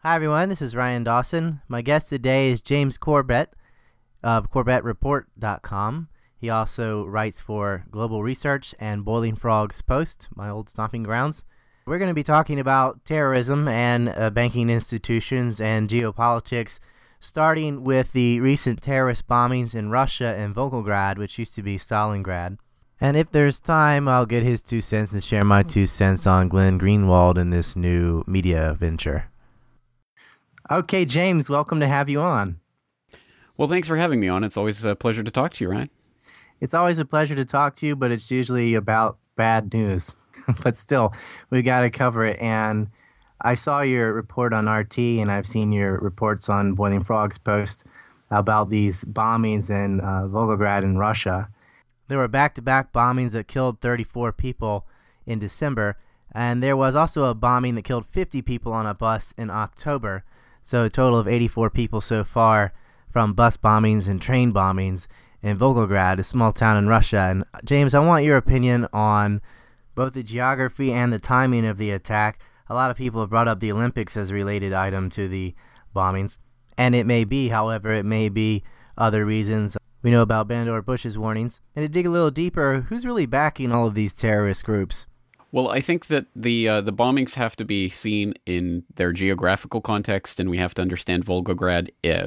Hi, everyone. This is Ryan Dawson. My guest today is James Corbett of CorbettReport.com. He also writes for Global Research and Boiling Frogs Post, my old stomping grounds. We're going to be talking about terrorism and banking institutions and geopolitics, starting with the recent terrorist bombings in Russia and Volgograd, which used to be Stalingrad. And if there's time, I'll get his 2 cents and share my 2 cents on Glenn Greenwald and this new media venture. Okay, James, welcome to have you on. Well, thanks for having me on. It's always a pleasure to talk to you, Ryan. It's always a pleasure to talk to you, but it's usually about bad news. But still, we got to cover it. And I saw your report on RT, and I've seen your reports on Boiling Frogs Post about these bombings in Volgograd in Russia. There were back-to-back bombings that killed 34 people in December, and there was also a bombing that killed 50 people on a bus in October. So a total of 84 people so far from bus bombings and train bombings in Volgograd, a small town in Russia. And James, I want your opinion on both the geography and the timing of the attack. A lot of people have brought up the Olympics as a related item to the bombings. And it may be, however, it may be other reasons. We know about Bandar Bush's warnings. And to dig a little deeper, who's really backing all of these terrorist groups? Well, I think that the bombings have to be seen in their geographical context, and we have to understand Volgograd,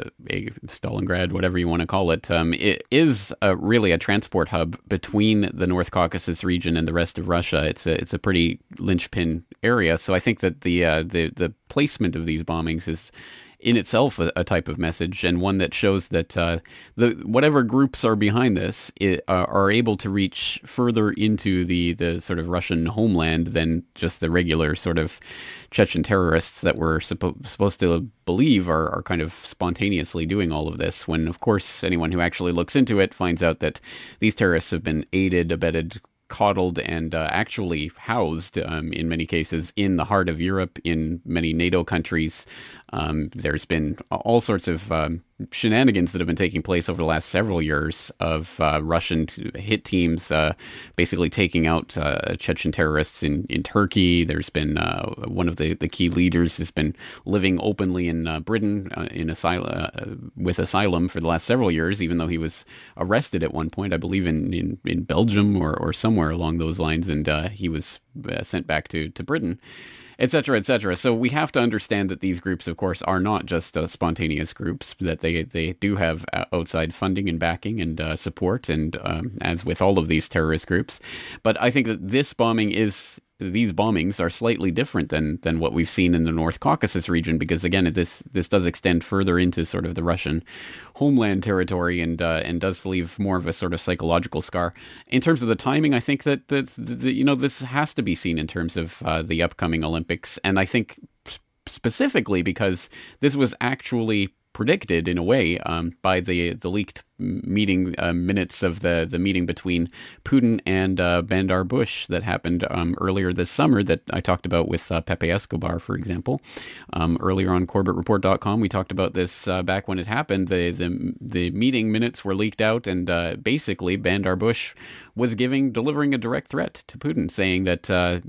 Stalingrad, whatever you want to call it. It is really a transport hub between the North Caucasus region and the rest of Russia. It's a pretty linchpin area. So I think that the placement of these bombings is in itself a type of message, and one that shows that whatever groups are behind this are able to reach further into the sort of Russian homeland than just the regular sort of Chechen terrorists that we're supposed to believe are kind of spontaneously doing all of this, when, of course, anyone who actually looks into it finds out that these terrorists have been aided, abetted, coddled, and actually housed, in many cases, in the heart of Europe, in many NATO countries. There's been all sorts of shenanigans that have been taking place over the last several years of Russian hit teams basically taking out Chechen terrorists in Turkey. There's been one of the key leaders has been living openly in Britain in with asylum for the last several years, even though he was arrested at one point, I believe in Belgium or somewhere along those lines, and he was sent back to Britain, etc., etc. So we have to understand that these groups, of course, are not just spontaneous groups, that they do have outside funding and backing and support, and as with all of these terrorist groups. But I think that these bombings are slightly different than what we've seen in the North Caucasus region, because again, this does extend further into sort of the Russian homeland territory, and does leave more of a sort of psychological scar. In terms of the timing, I think that this has to be seen in terms of the upcoming Olympics, and I think specifically because this was actually predicted in a way by the leaked meeting minutes of the meeting between Putin and Bandar Bush that happened earlier this summer, that I talked about with Pepe Escobar, for example. Earlier on CorbettReport.com, we talked about this back when it happened. The meeting minutes were leaked out, and basically Bandar Bush was delivering a direct threat to Putin, saying that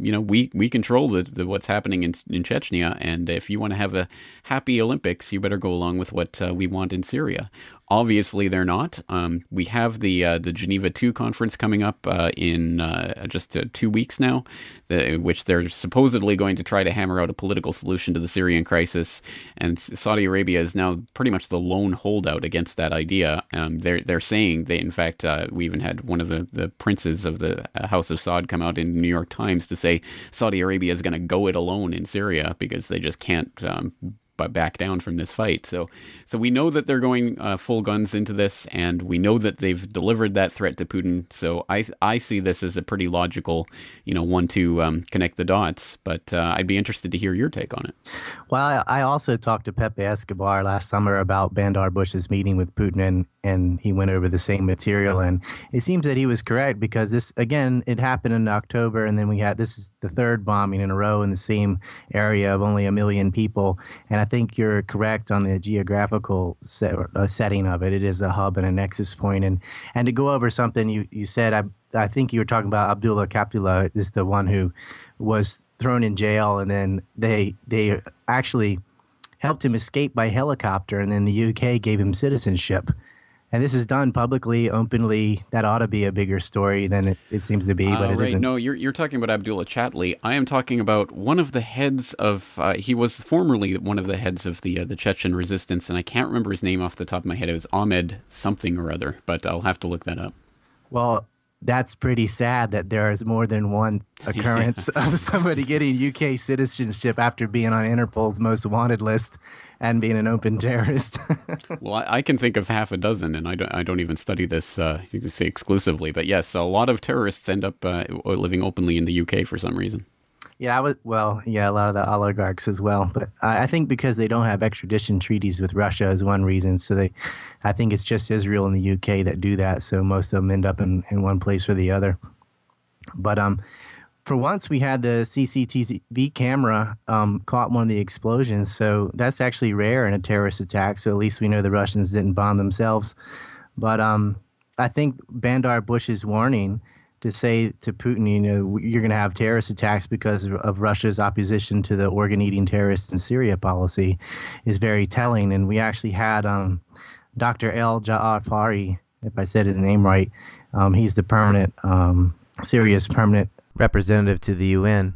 we control what's happening in Chechnya, and if you want to have a happy Olympics, you better go along with what we want in Syria. Obviously, they're not. We have the Geneva II conference coming up in just 2 weeks now, which they're supposedly going to try to hammer out a political solution to the Syrian crisis. And Saudi Arabia is now pretty much the lone holdout against that idea. They're saying in fact, we even had one of the princes of the House of Saud come out in the New York Times to say Saudi Arabia is going to go it alone in Syria because they just can't but back down from this fight. So we know that they're going full guns into this, and we know that they've delivered that threat to Putin. So I see this as a pretty logical, one to connect the dots. But I'd be interested to hear your take on it. Well, I also talked to Pepe Escobar last summer about Bandar Bush's meeting with Putin, and he went over the same material. And it seems that he was correct, because this, again, it happened in October, and then this is the third bombing in a row in the same area of only 1 million people. And I think you're correct on the geographical setting of it. It is a hub and a nexus point. And to go over something you said, I think you were talking about Abdullah Kapila is the one who was thrown in jail, and then they actually helped him escape by helicopter, and then the UK gave him citizenship. And this is done publicly, openly. That ought to be a bigger story than it seems to be, but it Right. isn't. No, you're talking about Abdullah Chatli. I am talking about one of the heads of. He was formerly one of the heads of the Chechen resistance, and I can't remember his name off the top of my head. It was Ahmed something or other, but I'll have to look that up. Well, that's pretty sad that there is more than one occurrence of somebody getting UK citizenship after being on Interpol's most wanted list and being an open terrorist. Well, I can think of half a dozen, and I don't even study this, you could say exclusively. But yes, a lot of terrorists end up living openly in the UK for some reason. Yeah, a lot of the oligarchs as well. But I think because they don't have extradition treaties with Russia is one reason. I think it's just Israel and the UK that do that. So most of them end up in one place or the other. But for once, we had the CCTV camera caught one of the explosions. So that's actually rare in a terrorist attack. So at least we know the Russians didn't bomb themselves. But I think Bandar Bush's warning to say to Putin, you're going to have terrorist attacks because of Russia's opposition to the organ-eating terrorists in Syria policy is very telling. And we actually had Dr. El Jaafari, if I said his name right. He's the Syria's permanent representative to the UN.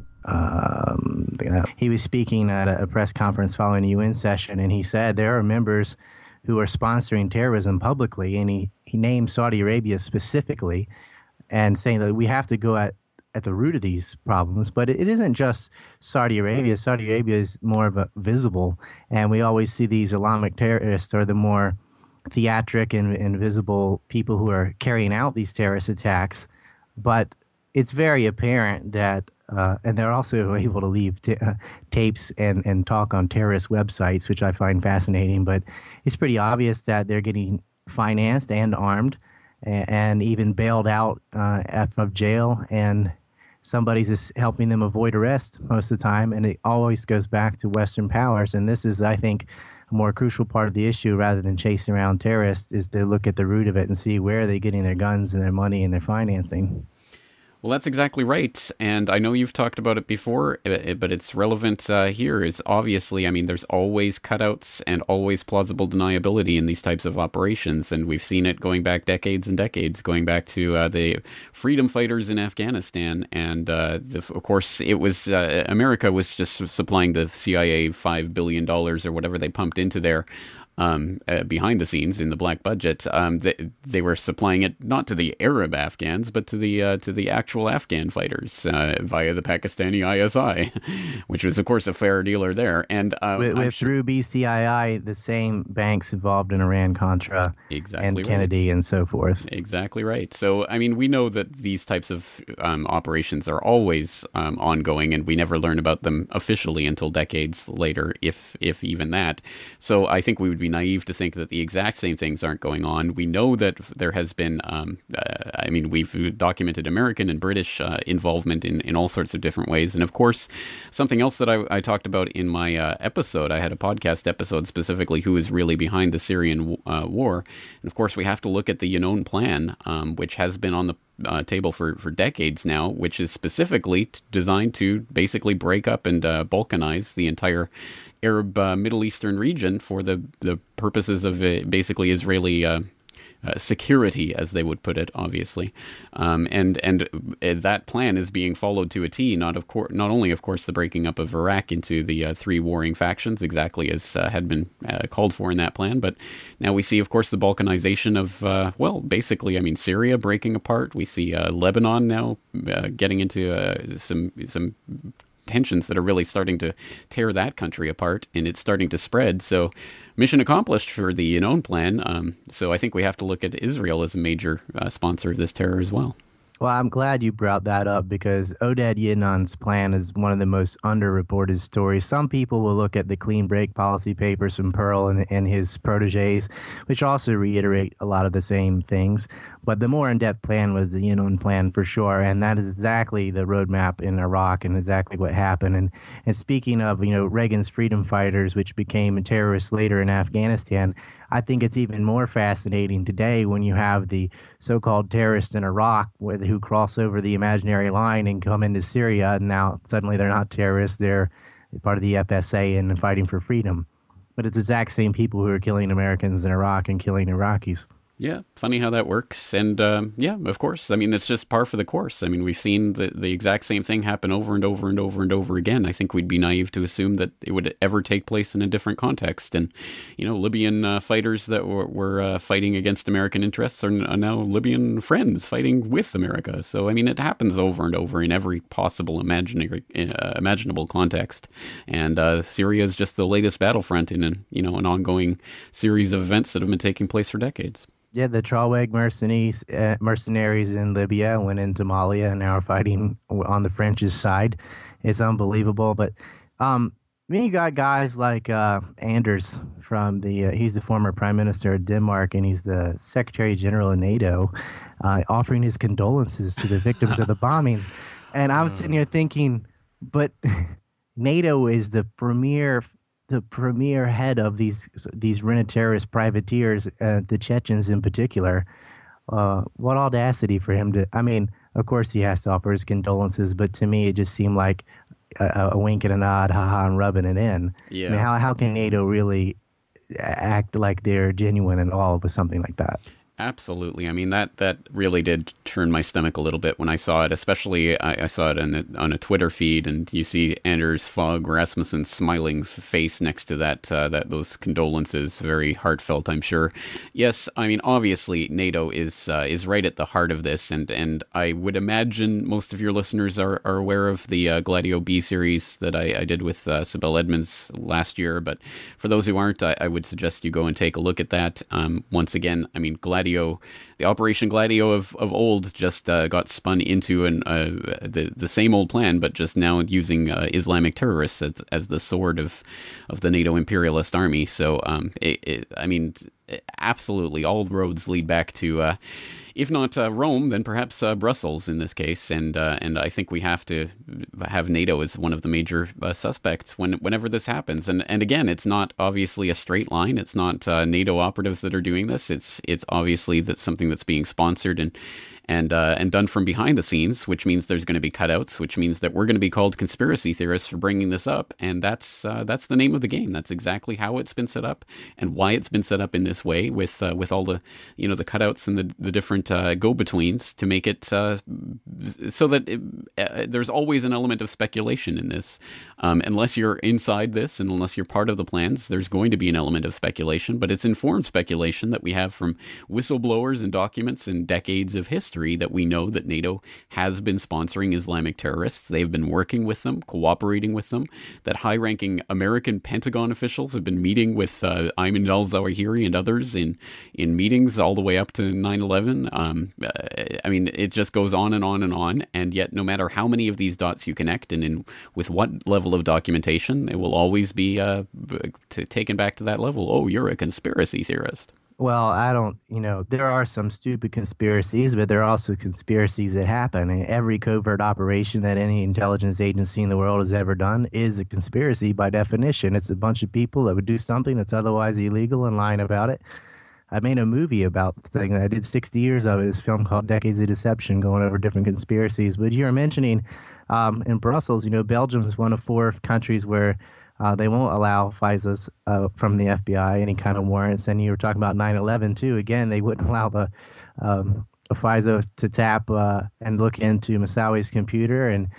He was speaking at a press conference following a UN session, and he said there are members who are sponsoring terrorism publicly, and he named Saudi Arabia specifically, and saying that we have to go at the root of these problems. But it isn't just Saudi Arabia. Saudi Arabia is more of a visible, and we always see these Islamic terrorists are the more theatric and visible people who are carrying out these terrorist attacks. But it's very apparent that, and they're also able to leave tapes and talk on terrorist websites, which I find fascinating. But it's pretty obvious that they're getting financed and armed and even bailed out of jail, and somebody's just helping them avoid arrest most of the time, and it always goes back to Western powers. And this is, I think, a more crucial part of the issue rather than chasing around terrorists, is to look at the root of it and see where are they getting their guns and their money and their financing. Well, that's exactly right. And I know you've talked about it before, but it's relevant here. Is obviously, I mean, there's always cutouts and always plausible deniability in these types of operations. And we've seen it going back decades and decades, going back to the freedom fighters in Afghanistan. And of course, it was America was just supplying the CIA $5 billion or whatever they pumped into there. Behind the scenes in the black budget, they were supplying it not to the Arab Afghans, but to the actual Afghan fighters via the Pakistani ISI, which was, of course, a fair dealer there. And through BCII, the same banks involved in Iran-Contra and Kennedy right. And so forth. Exactly right. So, I mean, we know that these types of operations are always ongoing, and we never learn about them officially until decades later, if even that. So I think we would be naive to think that the exact same things aren't going on. We know that there has been, we've documented American and British involvement in all sorts of different ways. And of course, something else that I talked about in my episode, I had a podcast episode specifically who is really behind the Syrian war. And of course, we have to look at the Yinon Plan, which has been on the table for decades now, which is specifically designed to basically break up and balkanize the entire Arab Middle Eastern region for the purposes of basically Israeli security, as they would put it, obviously, and that plan is being followed to a T. Not only, of course, the breaking up of Iraq into the three warring factions, exactly as had been called for in that plan, but now we see, of course, the balkanization of basically, I mean, Syria breaking apart. We see Lebanon now getting into some tensions that are really starting to tear that country apart, and it's starting to spread. So mission accomplished for the Yinon Plan. So I think we have to look at Israel as a major sponsor of this terror as well. Well, I'm glad you brought that up because Oded Yinon's plan is one of the most underreported stories. Some people will look at the clean break policy papers from Pearl and his proteges, which also reiterate a lot of the same things. But the more in-depth plan was the Yinon plan for sure, and that is exactly the roadmap in Iraq and exactly what happened. And speaking of, Reagan's freedom fighters, which became terrorists later in Afghanistan, I think it's even more fascinating today when you have the so-called terrorists in Iraq who cross over the imaginary line and come into Syria, and now suddenly they're not terrorists, they're part of the FSA and fighting for freedom. but it's the exact same people who are killing Americans in Iraq and killing Iraqis. Yeah, funny how that works. And yeah, of course. I mean, it's just par for the course. I mean, we've seen the exact same thing happen over and over and over and over again. I think we'd be naive to assume that it would ever take place in a different context. And, Libyan fighters that were fighting against American interests are now Libyan friends fighting with America. So, I mean, it happens over and over in every possible imaginable context. And Syria is just the latest battlefront in an ongoing series of events that have been taking place for decades. Yeah, the Tuareg mercenaries in Libya went into Mali and now are fighting on the French's side. It's unbelievable. But then you got guys like Anders from he's the former prime minister of Denmark and he's the Secretary General of NATO, offering his condolences to the victims of the bombings. And I'm sitting here thinking, but NATO is the premier head of these terrorist privateers, the Chechens in particular. What audacity for him to! I mean, of course he has to offer his condolences, but to me it just seemed like a wink and a nod, haha, and rubbing it in. Yeah. I mean, how can NATO really act like they're genuine at all with something like that? Absolutely. I mean, that really did turn my stomach a little bit when I saw it, especially I saw it on a Twitter feed, and you see Anders Fogh Rasmussen's smiling face next to that those condolences, very heartfelt, I'm sure. Yes, I mean, obviously NATO is right at the heart of this, and I would imagine most of your listeners are aware of the Gladio B series that I did with Sibel Edmonds last year, but for those who aren't, I would suggest you go and take a look at that. Once again, I mean, Gladio, the Operation Gladio of old, just got spun into the same old plan, but just now using Islamic terrorists as the sword of the NATO imperialist army. So, I mean, absolutely, all roads lead back to, if not Rome, then perhaps Brussels in this case. And I think we have to have NATO as one of the major suspects whenever this happens. And again, it's not obviously a straight line. It's not NATO operatives that are doing this. It's obviously that's something that's being sponsored and done from behind the scenes, which means there's going to be cutouts, which means that we're going to be called conspiracy theorists for bringing this up, and that's the name of the game. That's exactly how it's been set up and why it's been set up in this way, with all the the cutouts and the different go-betweens to make it so that there's always an element of speculation in this. Unless you're inside this and unless you're part of the plans, there's going to be an element of speculation, but it's informed speculation that we have from whistleblowers and documents and decades of history that we know that NATO has been sponsoring Islamic terrorists. They've been working with them, cooperating with them, that high-ranking American Pentagon officials have been meeting with Ayman al-Zawahiri and others in meetings all the way up to 9/11. I mean, it just goes on and on and on, and yet no matter how many of these dots you connect and with what level of documentation, it will always be taken back to that level. Oh, you're a conspiracy theorist. Well, I don't, there are some stupid conspiracies, but there are also conspiracies that happen. And every covert operation that any intelligence agency in the world has ever done is a conspiracy by definition. It's a bunch of people that would do something that's otherwise illegal and lying about it. I made a movie about the thing. I did 60 years of it. This film called Decades of Deception, going over different conspiracies. But you were mentioning in Brussels, Belgium is one of 4 countries where they won't allow FISAs from the FBI, any kind of warrants. And you were talking about 9/11 too. Again, they wouldn't allow the FISA to tap and look into Moussawi's computer, and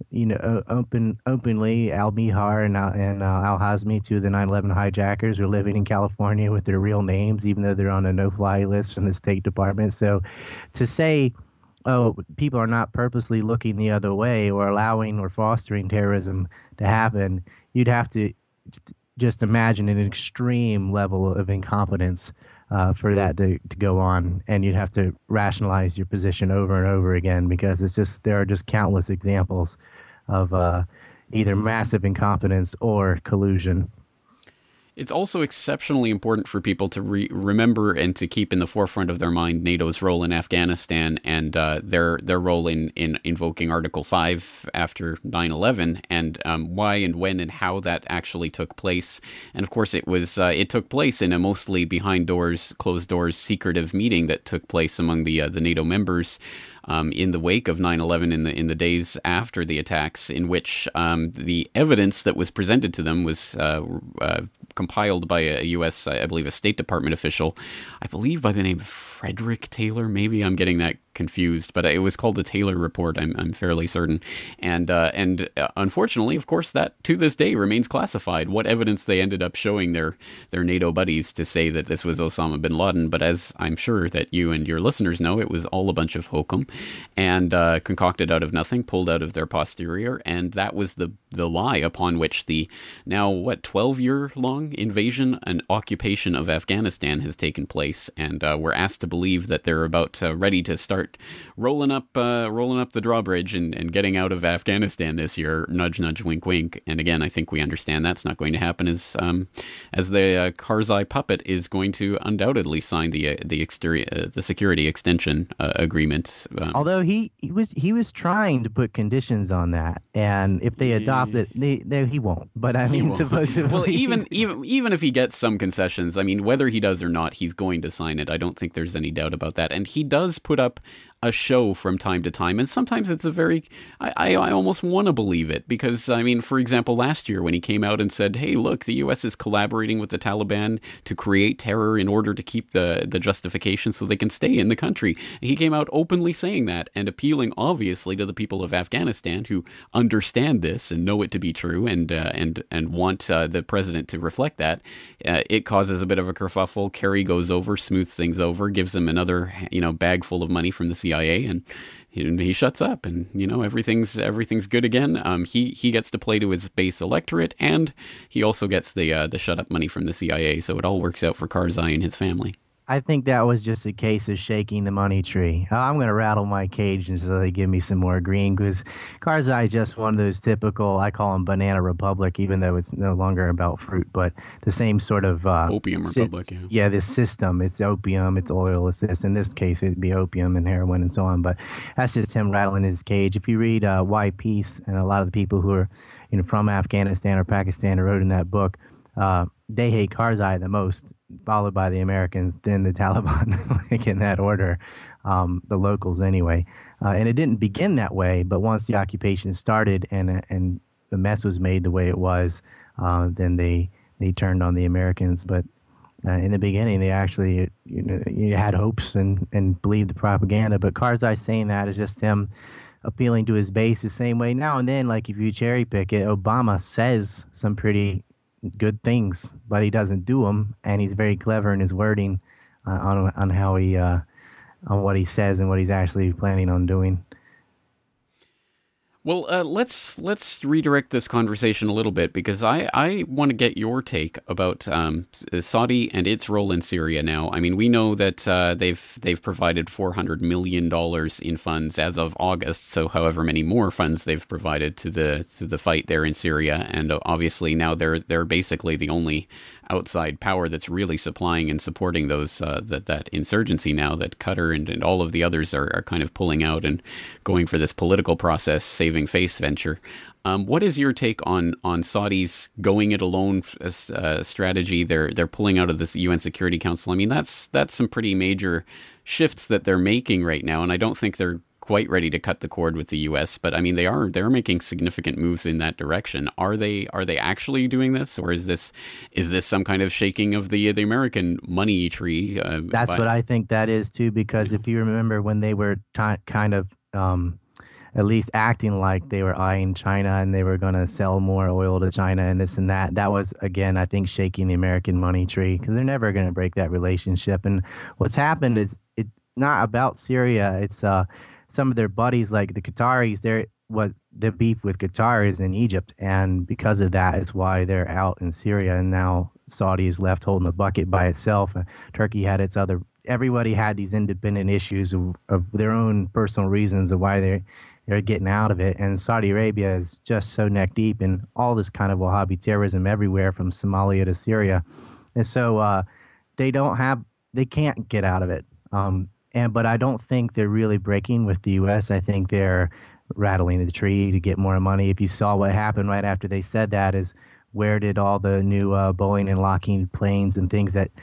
openly Al Mihar and Al Hazmi, two of the 9/11 hijackers, are living in California with their real names, even though they're on a no-fly list from the State Department. So to say, oh, people are not purposely looking the other way or allowing or fostering terrorism to happen, you'd have to just imagine an extreme level of incompetence for that to go on. And you'd have to rationalize your position over and over again, because there are just countless examples of either massive incompetence or collusion. It's also exceptionally important for people to remember and to keep in the forefront of their mind NATO's role in Afghanistan and their role in invoking Article 5 after 9/11, and why and when and how that actually took place. And of course, it took place in a mostly behind doors, closed doors, secretive meeting that took place among the NATO members in the wake of 9/11, in the days after the attacks, in which the evidence that was presented to them was compiled by a U.S., I believe, a State Department official, I believe by the name of Frederick Taylor. Maybe I'm getting that confused, but it was called the Taylor Report. I'm fairly certain, and unfortunately, of course, that to this day remains classified. What evidence they ended up showing their NATO buddies to say that this was Osama bin Laden, but as I'm sure that you and your listeners know, it was all a bunch of hokum and concocted out of nothing, pulled out of their posterior, and that was the lie upon which the now 12-year-long invasion and occupation of Afghanistan has taken place, and we're asked to believe that they're about ready to start rolling up the drawbridge and getting out of Afghanistan this year. Nudge, nudge, wink, wink. And again, I think we understand that's not going to happen as the Karzai puppet is going to undoubtedly sign the security extension agreement. Although he was trying to put conditions on that, and if they adopt it, he won't. But I mean, supposedly, well, even if he gets some concessions, I mean, whether he does or not, he's going to sign it. I don't think there's any doubt about that. And he does put up a show from time to time, and sometimes it's a very I almost want to believe it, because I mean, for example, last year when he came out and said, hey, look, the US is collaborating with the Taliban to create terror in order to keep the justification so they can stay in the country. He came out openly saying that and appealing obviously to the people of Afghanistan who understand this and know it to be true and want the president to reflect that. It causes a bit of a kerfuffle. Kerry goes over, smooths things over, gives him another bag full of money from the CIA, and he shuts up, and everything's good again. He gets to play to his base electorate, and he also gets the shut up money from the CIA. So it all works out for Karzai and his family. I think that was just a case of shaking the money tree. I'm going to rattle my cage until they give me some more green, because Karzai is just one of those typical, I call them banana republic, even though it's no longer about fruit, but the same sort of opium republic. Yeah, this system. It's opium, it's oil, it's this. In this case, it'd be opium and heroin and so on. But that's just him rattling his cage. If you read Why Peace, and a lot of the people who are from Afghanistan or Pakistan who wrote in that book, they hate Karzai the most, followed by the Americans, then the Taliban, like in that order, the locals anyway. And it didn't begin that way, but once the occupation started and the mess was made the way it was, then they turned on the Americans. But in the beginning, they actually had hopes and believed the propaganda. But Karzai saying that is just him appealing to his base the same way. Now and then, like if you cherry pick it, Obama says some pretty good things, but he doesn't do them, and he's very clever in his wording on how he on what he says and what he's actually planning on doing. Well, let's redirect this conversation a little bit, because I want to get your take about Saudi and its role in Syria now. I mean, we know that they've provided $400 million in funds as of August, so however many more funds they've provided to the fight there in Syria, and obviously now they're basically the only outside power that's really supplying and supporting those that insurgency now, that Qatar and all of the others are kind of pulling out and going for this political process, saving face venture. What is your take on Saudi's going it alone strategy? They're pulling out of this UN Security Council. I mean, that's some pretty major shifts that they're making right now, and I don't think they're quite ready to cut the cord with the U.S. But I mean, they're making significant moves in that direction. Are they actually doing this, or is this some kind of shaking of the American money tree? That's what I think that is too, because if you remember when they were kind of at least acting like they were eyeing China and they were going to sell more oil to China and this and that, that was, again, I think, shaking the American money tree, because they're never going to break that relationship. And what's happened is it's not about Syria. It's some of their buddies, like the Qataris, the beef with Qatar is in Egypt, and because of that is why they're out in Syria, and now Saudi is left holding the bucket by itself. Turkey had its other. Everybody had these independent issues of their own personal reasons of why they're getting out of it, and Saudi Arabia is just so neck deep in all this kind of Wahhabi terrorism everywhere from Somalia to Syria, and so they can't get out of it. But I don't think they're really breaking with the U.S. I think they're rattling the tree to get more money. If you saw what happened right after they said that, is where did all the new Boeing and Lockheed planes and things that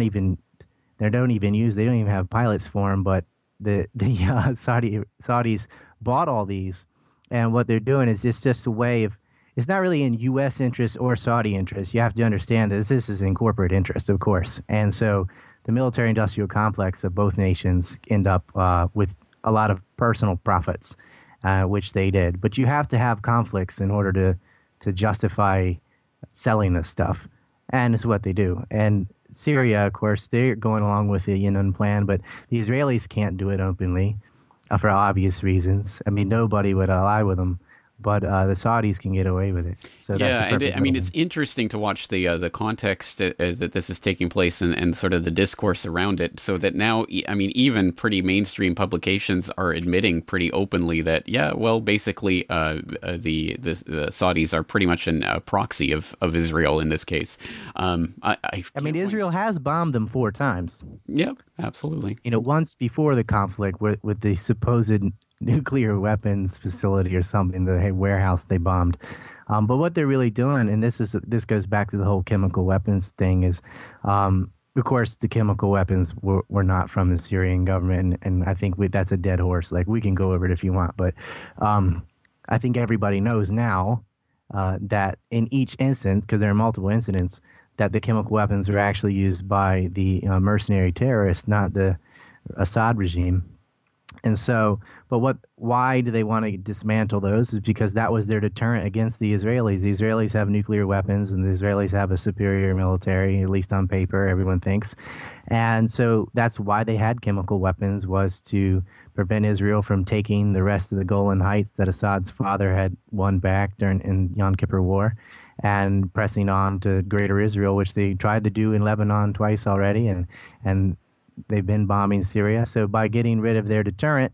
they don't even have pilots for them, but the Saudis bought all these, and what they're doing is it's just a way of, it's not really in U.S. interest or Saudi interest. You have to understand that this is in corporate interest, of course. And so the military industrial complex of both nations end up with a lot of personal profits, which they did. But you have to have conflicts in order to justify selling this stuff. And it's what they do. And Syria, of course, they're going along with the Yunnan plan, but the Israelis can't do it openly for obvious reasons. I mean, nobody would ally with them, but the Saudis can get away with it. So that's Yeah, the and perfect I mean, little. it's interesting to watch the context that this is taking place and sort of the discourse around it. So that now, I mean, even pretty mainstream publications are admitting pretty openly that, yeah, well, basically, the Saudis are pretty much a proxy of Israel in this case. I I mean, can't find. Israel has bombed them 4 times. Yep, absolutely. Once before the conflict with the supposed nuclear weapons facility or something, the warehouse they bombed. But what they're really doing, and this goes back to the whole chemical weapons thing, is, of course, the chemical weapons were not from the Syrian government, and I think that's a dead horse. Like we can go over it if you want, but I think everybody knows now that in each instance, because there are multiple incidents, that the chemical weapons were actually used by the mercenary terrorists, not the Assad regime. And so, but why do they want to dismantle those? Is because that was their deterrent against the Israelis. The Israelis have nuclear weapons, and the Israelis have a superior military, at least on paper, everyone thinks. And so that's why they had chemical weapons, was to prevent Israel from taking the rest of the Golan Heights that Assad's father had won back during in Yom Kippur War, and pressing on to Greater Israel, which they tried to do in Lebanon twice already, and they've been bombing Syria. So by getting rid of their deterrent,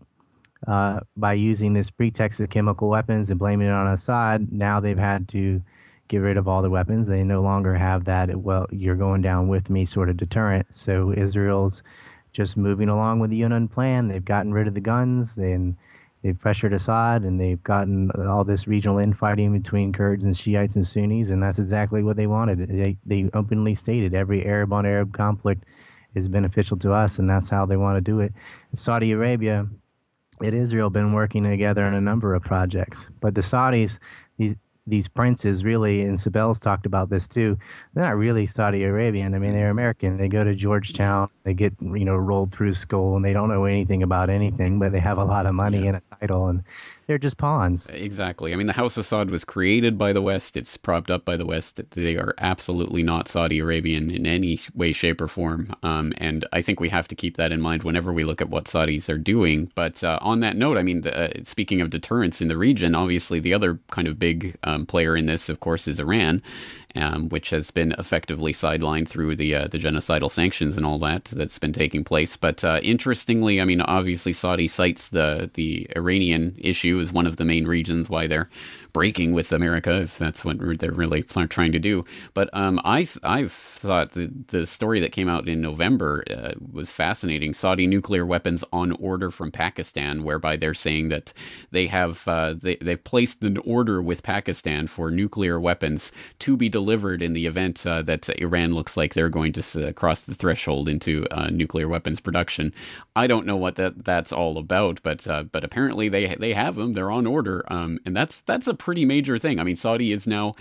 by using this pretext of chemical weapons and blaming it on Assad, now they've had to get rid of all the weapons. They no longer have that, well, you're going down with me sort of deterrent. So Israel's just moving along with the Yunnan plan. They've gotten rid of the guns, they've pressured Assad, and they've gotten all this regional infighting between Kurds and Shiites and Sunnis, and that's exactly what they wanted. They openly stated every Arab on Arab conflict is beneficial to us, and that's how they want to do it. Saudi Arabia and Israel have been working together on a number of projects, but the Saudis, these princes really, and Sibel's talked about this too, they're not really Saudi Arabian. I mean, they're American. They go to Georgetown, they get, rolled through school, and they don't know anything about anything, but they have a lot of money Yeah. and a title, and they're just pawns. Exactly. I mean, the House of Saud was created by the West. It's propped up by the West. They are absolutely not Saudi Arabian in any way, shape, or form. And I think we have to keep that in mind whenever we look at what Saudis are doing. But on that note, I mean, speaking of deterrence in the region, obviously the other kind of big player in this, of course, is Iran, which has been effectively sidelined through the genocidal sanctions and all that's been taking place. But interestingly, I mean, obviously Saudi cites the Iranian issue as one of the main reasons why they're breaking with America, if that's what they're really trying to do. But I've thought the story that came out in November was fascinating. Saudi nuclear weapons on order from Pakistan, whereby they're saying that they have they've placed an order with Pakistan for nuclear weapons to be delivered in the event that Iran looks like they're going to cross the threshold into nuclear weapons production. I don't know what that's all about, but apparently they have them. They're on order, and that's a pretty major thing. I mean, Saudi is now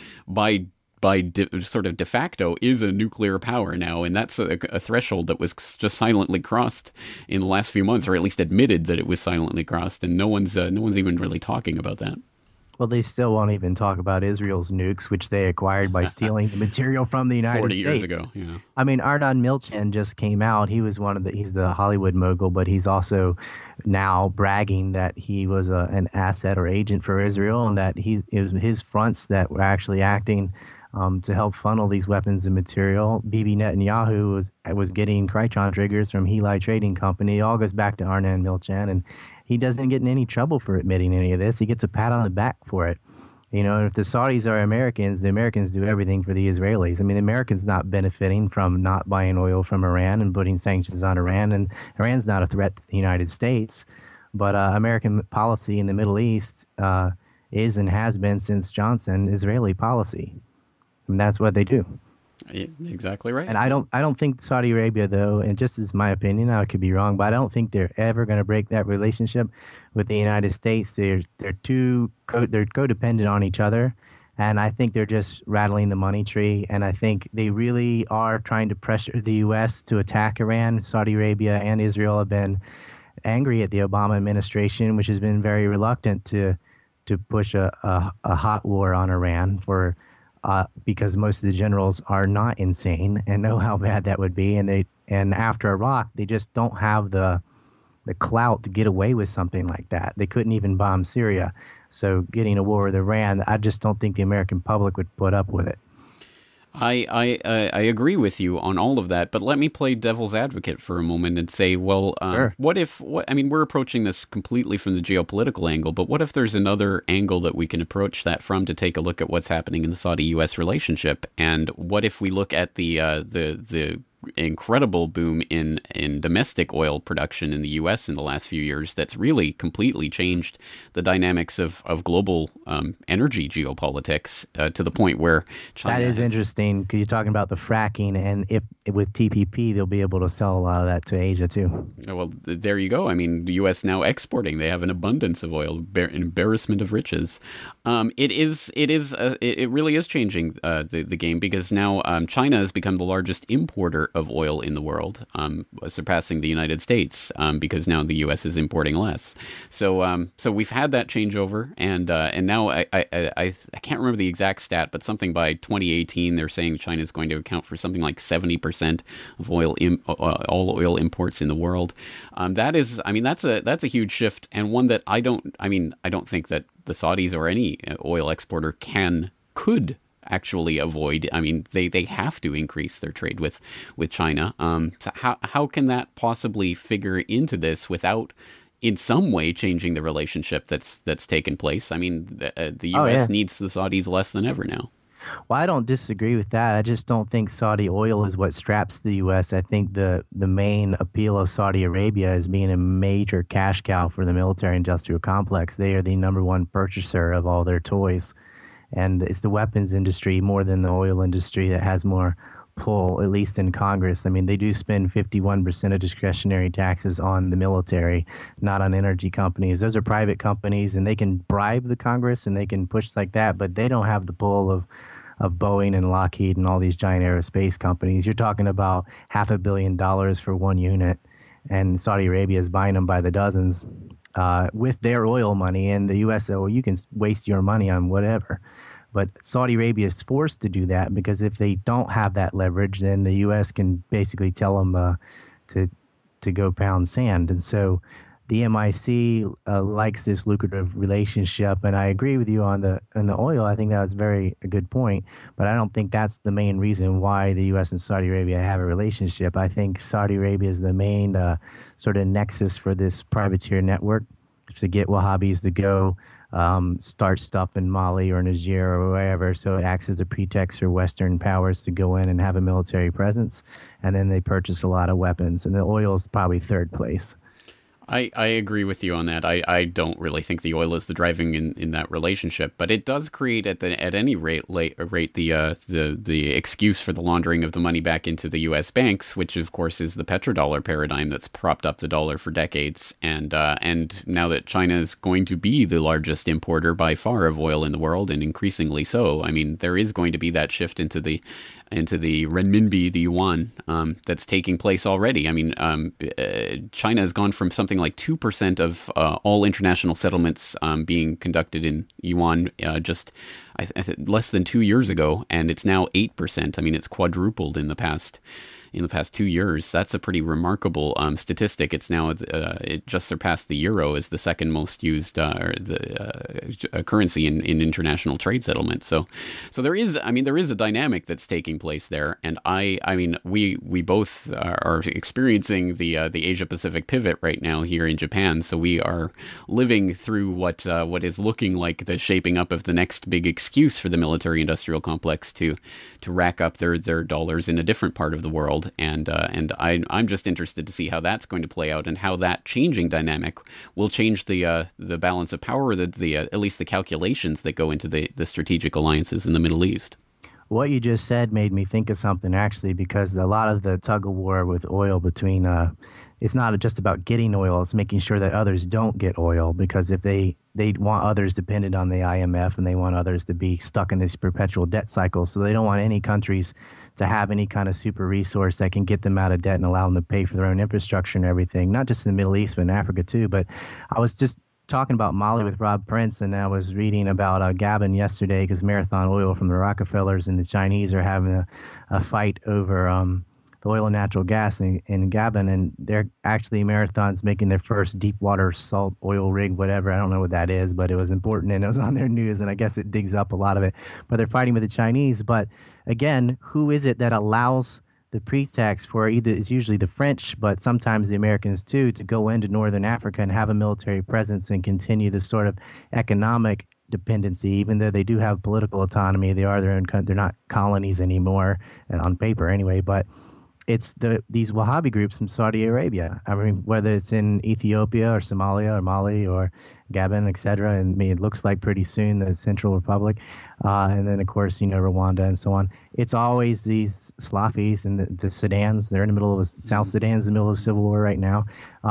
sort of de facto is a nuclear power now, and that's a threshold that was just silently crossed in the last few months, or at least admitted that it was silently crossed, and no one's even really talking about that. Well, they still won't even talk about Israel's nukes, which they acquired by stealing the material from the United 40 years States. ago, yeah. I mean, Arnon Milchan just came out. He was he's the Hollywood mogul, but he's also now bragging that he was an asset or agent for Israel, and that it was his fronts that were actually acting to help funnel these weapons and material. Bibi Netanyahu was getting Krytron triggers from Heli Trading Company. It all goes back to Arnon Milchan, and he doesn't get in any trouble for admitting any of this. He gets a pat on the back for it. And if the Saudis are Americans, the Americans do everything for the Israelis. I mean, the Americans not benefiting from not buying oil from Iran and putting sanctions on Iran, and Iran's not a threat to the United States. But American policy in the Middle East is and has been since Johnson Israeli policy. And that's what they do. Yeah, exactly right. And I don't think Saudi Arabia, though, and just as my opinion, I could be wrong, but I don't think they're ever going to break that relationship with the United States. They're codependent on each other, And I think they're just rattling the money tree. And I think they really are trying to pressure the U.S. to attack Iran. Saudi Arabia and Israel have been angry at the Obama administration, which has been very reluctant to push a hot war on Iran for because most of the generals are not insane and know how bad that would be. And after Iraq, they just don't have the clout to get away with something like that. They couldn't even bomb Syria. So getting a war with Iran, I just don't think the American public would put up with it. I agree with you on all of that, but let me play devil's advocate for a moment and say, well, Sure. I mean, we're approaching this completely from the geopolitical angle, but what if there's another angle that we can approach that from to take a look at what's happening in the Saudi-U.S. relationship? And what if we look at the incredible boom in domestic oil production in the U.S. in the last few years that's really completely changed the dynamics of global energy geopolitics to the point where China That is has, interesting because you're talking about the fracking, and if with TPP, they'll be able to sell a lot of that to Asia too. well, there you go. I mean, the U.S. now exporting; they have an abundance of oil, embarrassment of riches. It really is changing the game because now China has become the largest importer of oil in the world, surpassing the United States because now the U.S. is importing less. So we've had that changeover, and now I can't remember the exact stat, but something by 2018 they're saying China is going to account for something like 70% of all oil imports in the world. That is, I mean, that's a huge shift, and one that I don't think that the Saudis or any oil exporter could actually avoid. I mean, they have to increase their trade with China. So how can that possibly figure into this without in some way changing the relationship that's taken place? I mean, the Oh U.S. yeah. needs the Saudis less than ever now. Well, I don't disagree with that. I just don't think Saudi oil is what straps the U.S. I think the main appeal of Saudi Arabia is being a major cash cow for the military-industrial complex. They are the number one purchaser of all their toys, and it's the weapons industry more than the oil industry that has more pull, at least in Congress. I mean, they do spend 51% of discretionary taxes on the military, not on energy companies. Those are private companies, and they can bribe the Congress and they can push like that, but they don't have the pull of Boeing and Lockheed and all these giant aerospace companies. You're talking about $500 million for one unit, and Saudi Arabia is buying them by the dozens with their oil money. And the U.S. said, well, you can waste your money on whatever. But Saudi Arabia is forced to do that because if they don't have that leverage, then the U.S. can basically tell them to to go pound sand. And so the MIC likes this lucrative relationship, and I agree with you on the oil. I think that was very a good point, but I don't think that's the main reason why the U.S. and Saudi Arabia have a relationship. I think Saudi Arabia is the main sort of nexus for this privateer network to get Wahhabis to go start stuff in Mali or Niger or wherever. So it acts as a pretext for Western powers to go in and have a military presence, and then they purchase a lot of weapons. And the oil is probably third place. I agree with you on that. I don't really think the oil is the driving in that relationship, but it does create at any rate the excuse for the laundering of the money back into the U.S. banks, which of course is the petrodollar paradigm that's propped up the dollar for decades. And now that China is going to be the largest importer by far of oil in the world, and increasingly so, I mean, there is going to be that shift into the renminbi, the yuan, that's taking place already. I mean, China has gone from something like 2% of all international settlements being conducted in yuan just less than 2 years ago, and it's now 8%. I mean, it's quadrupled in the past 2 years. That's a pretty remarkable statistic. It's now it just surpassed the euro as the second most used currency in international trade settlements. So there is a dynamic that's taking place there, and I mean we both are experiencing the Asia Pacific pivot right now here in Japan. So we are living through what is looking like the shaping up of the next big excuse for the military industrial complex to rack up their dollars in a different part of the world. And I'm just interested to see how that's going to play out, and how that changing dynamic will change the balance of power, at least the calculations that go into the strategic alliances in the Middle East. What you just said made me think of something actually, because a lot of the tug of war with oil between it's not just about getting oil, it's making sure that others don't get oil, because if they want others dependent on the IMF, and they want others to be stuck in this perpetual debt cycle, so they don't want any countries to have any kind of super resource that can get them out of debt and allow them to pay for their own infrastructure and everything, not just in the Middle East but in Africa too. But I was just talking about Mali with Rob Prince, and I was reading about Gabon yesterday, because Marathon Oil from the Rockefellers and the Chinese are having a fight over the oil and natural gas in Gabon, and they're actually Marathon's making their first deep water salt oil rig, whatever. I don't know what that is, but it was important and it was on their news, and I guess it digs up a lot of it. But they're fighting with the Chinese. But again, who is it that allows the pretext for either? It's usually the French, but sometimes the Americans too, to go into northern Africa and have a military presence and continue this sort of economic dependency, even though they do have political autonomy. They are their own country. They're not colonies anymore, on paper anyway. But it's these Wahhabi groups from Saudi Arabia. I mean, whether it's in Ethiopia or Somalia or Mali or Gabon, etc. And I mean, it looks like pretty soon the Central Republic, and then of course Rwanda and so on. It's always these Salafis and the Sudans. They're in the middle of South Sudan's in the middle of a civil war right now.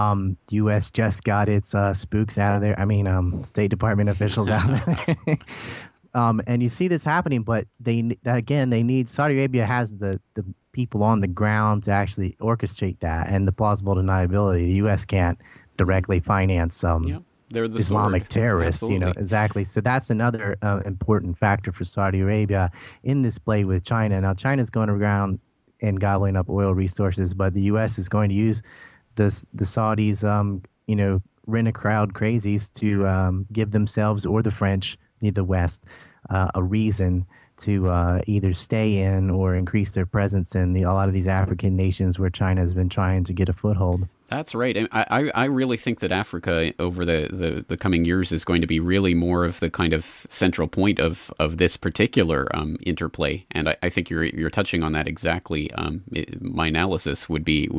U.S. just got its spooks out of there. I mean, State Department officials out of there. And you see this happening, but they need Saudi Arabia has the people on the ground to actually orchestrate that, and the plausible deniability. The U.S. can't directly finance Yeah, they're the Islamic sword. terrorists, Absolutely. exactly. So that's another important factor for Saudi Arabia in this play with China. Now, China's going around and gobbling up oil resources, but the U.S. is going to use the Saudis, rent a crowd crazies to give themselves or the French, the West, a reason to either stay in or increase their presence in a lot of these African nations where China has been trying to get a foothold. That's right. And I really think that Africa over the coming years is going to be really more of the kind of central point of this particular interplay. And I think you're touching on that exactly. My analysis would be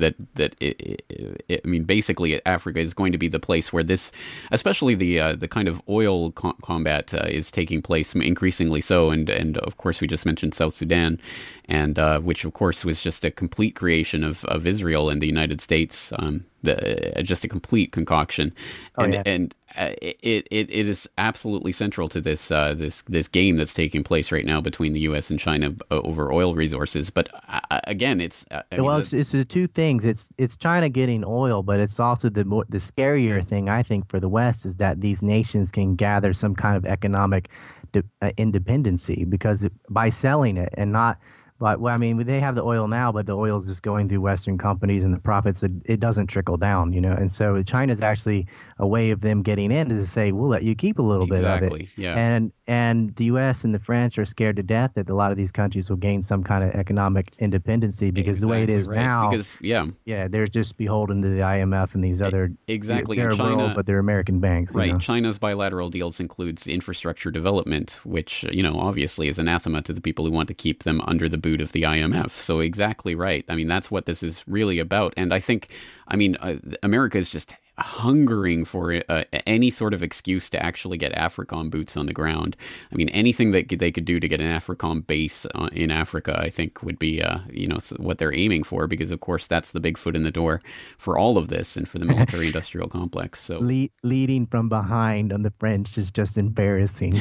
I mean, basically Africa is going to be the place where this, especially the kind of oil combat is taking place increasingly so. And of course we just mentioned South Sudan, and which of course was just a complete creation of Israel and the United States. Just a complete concoction, and it is absolutely central to this game that's taking place right now between the U.S. and China over oil resources. But again, it's it's the two things. It's China getting oil, but it's also the scarier thing, I think, for the West, is that these nations can gather some kind of economic independency, because by selling it and not. But well, I mean, they have the oil now, but the oil is just going through Western companies, and the profits, it doesn't trickle down, And so China's actually a way of them getting in to say, we'll let you keep a little bit of it. Exactly, yeah. And the U.S. and the French are scared to death that a lot of these countries will gain some kind of economic independency, because the way it is now, they're just beholden to the IMF and these other exactly. They're China, world, but they're American banks, right? China's bilateral deals includes infrastructure development, which obviously is anathema to the people who want to keep them under the boot of the IMF. So exactly right. I mean, that's what this is really about. And I think, America is just hungering for any sort of excuse to actually get AFRICOM boots on the ground. I mean, anything that they could do to get an AFRICOM base in Africa, I think would be, what they're aiming for, because of course that's the big foot in the door for all of this and for the military-industrial complex. So leading from behind on the French is just embarrassing.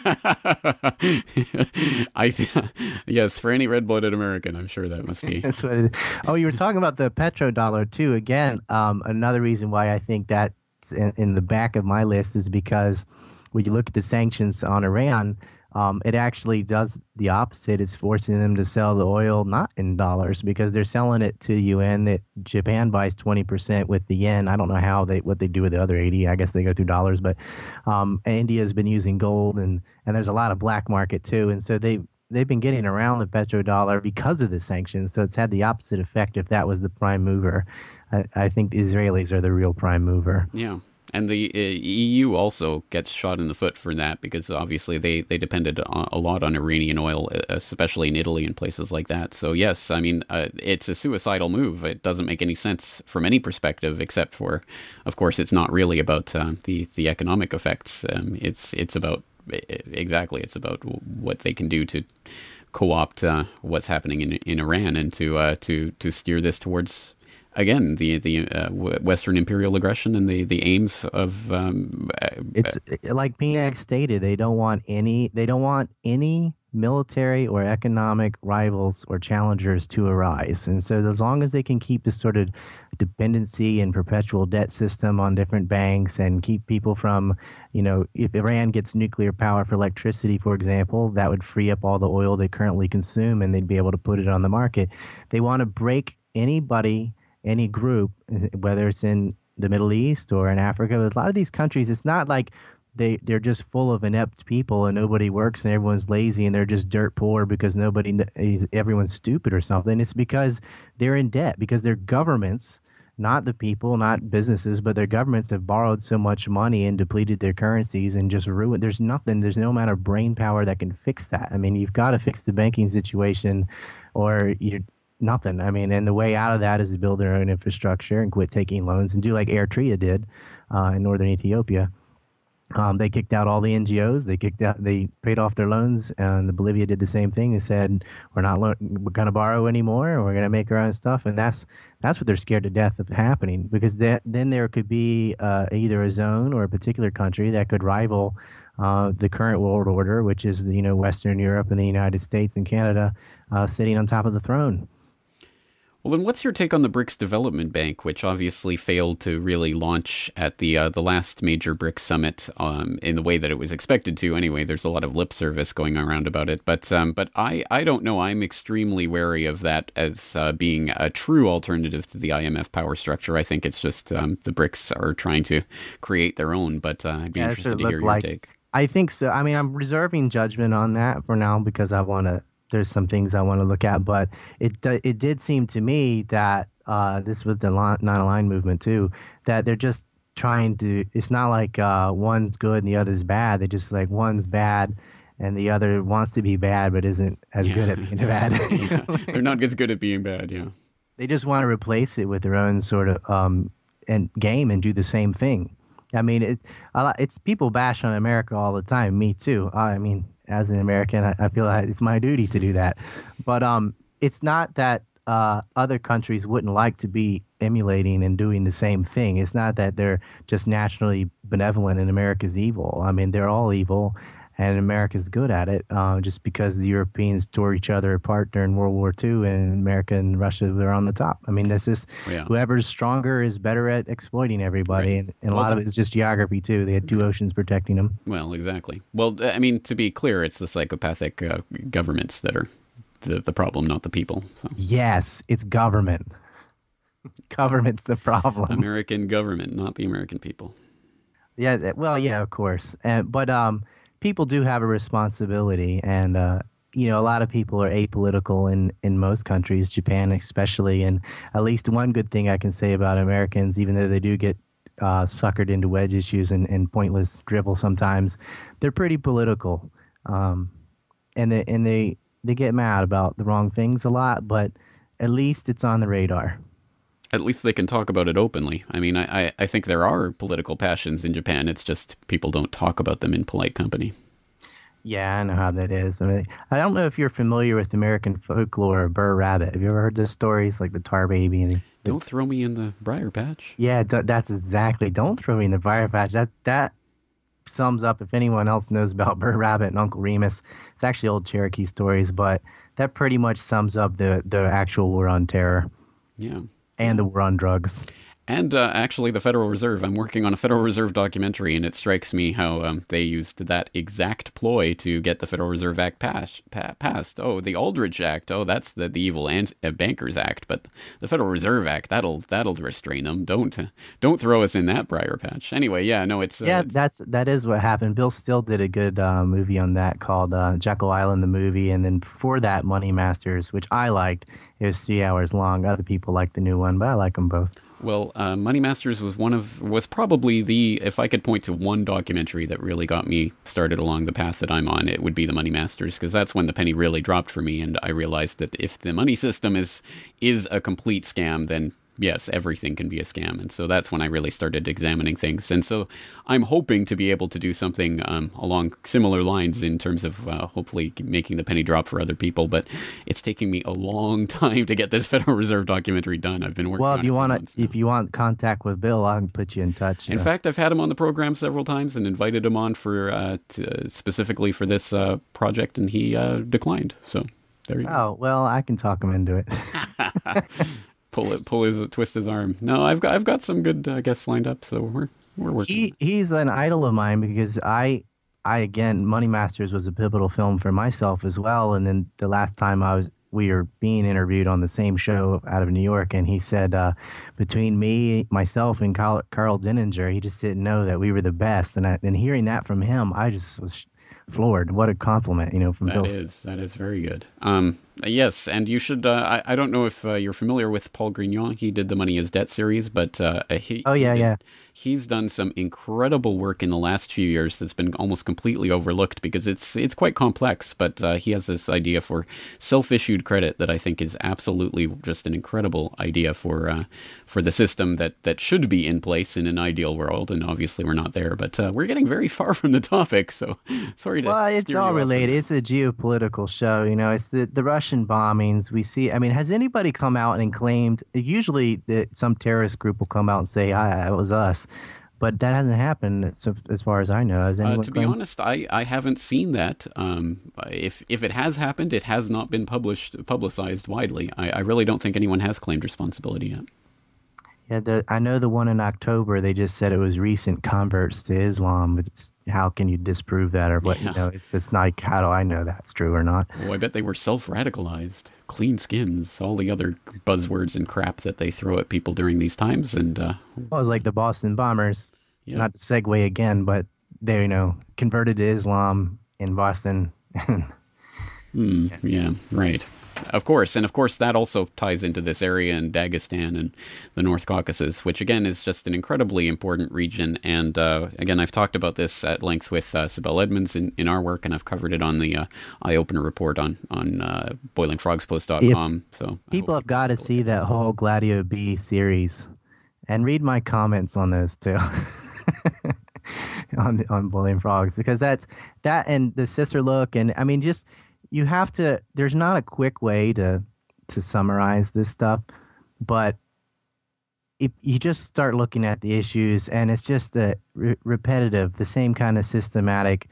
Yes, for any red-blooded American, I'm sure that must be. That's what it is. Oh, you were talking about the petrodollar too. Again, another reason why I think that's in the back of my list is because when you look at the sanctions on Iran, it actually does the opposite. It's forcing them to sell the oil not in dollars, because they're selling it to the UN. That Japan buys 20% with the yen. I don't know what they do with the other 80. I guess they go through dollars. But India has been using gold, and there's a lot of black market too. And so they've been getting around the petrodollar because of the sanctions. So it's had the opposite effect if that was the prime mover. I think the Israelis are the real prime mover. Yeah. And the EU also gets shot in the foot for that, because obviously they depended a lot on Iranian oil, especially in Italy and places like that. So yes, I mean, it's a suicidal move. It doesn't make any sense from any perspective, except for, of course, it's not really about the economic effects. It's about exactly. It's about what they can do to co-opt what's happening in Iran and to steer this towards again the Western imperial aggression and the aims of It's like PNAC stated, they don't want any military or economic rivals or challengers to arise. And so as long as they can keep this sort of dependency and perpetual debt system on different banks and keep people from, if Iran gets nuclear power for electricity, for example, that would free up all the oil they currently consume and they'd be able to put it on the market. They want to break anybody, any group, whether it's in the Middle East or in Africa. A lot of these countries, it's not like they're just full of inept people and nobody works and everyone's lazy and they're just dirt poor because everyone's stupid or something. It's because they're in debt, because their governments, not the people, not businesses, but their governments have borrowed so much money and depleted their currencies and just ruined. There's no amount of brain power that can fix that. I mean, you've got to fix the banking situation or you're nothing. I mean, and the way out of that is to build their own infrastructure and quit taking loans and do like Eritrea did in northern Ethiopia. They kicked out all the NGOs. They paid off their loans, and the Bolivia did the same thing. They said, we're going to borrow anymore, and we're going to make our own stuff. And that's what they're scared to death of happening, because then there could be either a zone or a particular country that could rival the current world order, which is Western Europe and the United States and Canada sitting on top of the throne. Well, then what's your take on the BRICS Development Bank, which obviously failed to really launch at the last major BRICS summit in the way that it was expected to? Anyway, there's a lot of lip service going around about it. But I don't know. I'm extremely wary of that as being a true alternative to the IMF power structure. I think it's just the BRICS are trying to create their own. But I'd be interested to hear your take. I think so. I mean, I'm reserving judgment on that for now because there's some things I want to look at, but it did seem to me that this was the non-aligned movement too, that they're just trying to. It's not like one's good and the other's bad. They just like one's bad and the other wants to be bad but isn't as good at being bad. Yeah. They're not as good at being bad. Yeah, they just want to replace it with their own sort of and game and do the same thing. I mean, it's people bash on America all the time. Me too. I mean, as an American, I feel like it's my duty to do that. But it's not that other countries wouldn't like to be emulating and doing the same thing. It's not that they're just naturally benevolent and America's evil. I mean, they're all evil, and America's good at it just because the Europeans tore each other apart during World War II, and America and Russia were on the top. I mean, this is whoever's stronger is better at exploiting everybody, right. and a lot of it is just geography, too. They had two oceans protecting them. Well, exactly. Well, I mean, to be clear, it's the psychopathic governments that are the problem, not the people. So. Yes, it's government. Government's the problem. American government, not the American people. Yeah, well, yeah, of course. But people do have a responsibility, and a lot of people are apolitical in most countries, Japan especially. And at least one good thing I can say about Americans, even though they do get suckered into wedge issues and pointless drivel sometimes, they're pretty political, and they get mad about the wrong things a lot, but at least it's on the radar. At least they can talk about it openly. I mean, I think there are political passions in Japan. It's just people don't talk about them in polite company. Yeah, I know how that is. I mean, I don't know if you're familiar with American folklore or Burr Rabbit. Have you ever heard those stories, like the tar baby? And don't throw me in the briar patch. Yeah, that's exactly. Don't throw me in the briar patch. That sums up, if anyone else knows about Burr Rabbit and Uncle Remus. It's actually old Cherokee stories, but that pretty much sums up the actual war on terror. Yeah. And the war on drugs. And actually, the Federal Reserve. I'm working on a Federal Reserve documentary, and it strikes me how they used that exact ploy to get the Federal Reserve Act passed. Oh, the Aldrich Act. Oh, that's the evil Bankers Act. But the Federal Reserve Act, that'll restrain them. Don't throw us in that briar patch. Anyway, yeah, no, it's that is what happened. Bill Still did a good movie on that called Jekyll Island, the movie, and then before that, Money Masters, which I liked. It was 3 hours long. Other people liked the new one, but I like them both. Well, Money Masters was probably if I could point to one documentary that really got me started along the path that I'm on, it would be the Money Masters, because that's when the penny really dropped for me, and I realized that if the money system is a complete scam, then yes, everything can be a scam. And so that's when I really started examining things. And so I'm hoping to be able to do something along similar lines in terms of hopefully making the penny drop for other people. But it's taking me a long time to get this Federal Reserve documentary done. I've been working Well, on it for months now. if you want contact with Bill, I can put you in touch. In fact, I've had him on the program several times and invited him on for specifically for this project, and he declined. So there you go. Oh, well, I can talk him into it. Twist his arm. No, I've got some good guests lined up, so we're working. He's an idol of mine because I again, Money Masters was a pivotal film for myself as well. And then the last time we were being interviewed on the same show out of New York, and he said, between me, myself, and Carl Denninger, he just didn't know that we were the best. And hearing that from him, I just was floored. What a compliment, from Bill. That is very good. Yes, and you should. I don't know if you're familiar with Paul Grignon. He did the Money is Debt series, but Oh yeah, yeah. he's done some incredible work in the last few years that's been almost completely overlooked because it's quite complex. But he has this idea for self-issued credit that I think is absolutely just an incredible idea for the system that should be in place in an ideal world. And obviously we're not there, but we're getting very far from the topic. So sorry to. Well, it's steer you all off related. It's a geopolitical show. It's the Russian bombings. We see. I mean, has anybody come out and claimed? Usually, some terrorist group will come out and say, "Ah, it was us," but that hasn't happened. So, as far as I know, has anyone? To be honest, I haven't seen that. If it has happened, it has not been publicized widely. I really don't think anyone has claimed responsibility yet. Yeah, I know the one in October. They just said it was recent converts to Islam, but how can you disprove that or what? Yeah. It's like, how do I know that's true or not? Oh, I bet they were self-radicalized, clean skins, all the other buzzwords and crap that they throw at people during these times. And Well, it was like the Boston bombers. yeah. Not to segue again, but they, converted to Islam in Boston. Yeah, right. Of course, that also ties into this area in Dagestan and the North Caucasus, which again is just an incredibly important region. And again, I've talked about this at length with Sibel Edmonds in our work, and I've covered it on the Eye Opener report on boilingfrogspost.com. So People have got to see that whole Gladio B series and read my comments on those too. on Boiling Frogs, because that and the sister look, and I mean, just you have to. There's not a quick way to summarize this stuff, but if you just start looking at the issues, and it's just the repetitive, the same kind of systematic,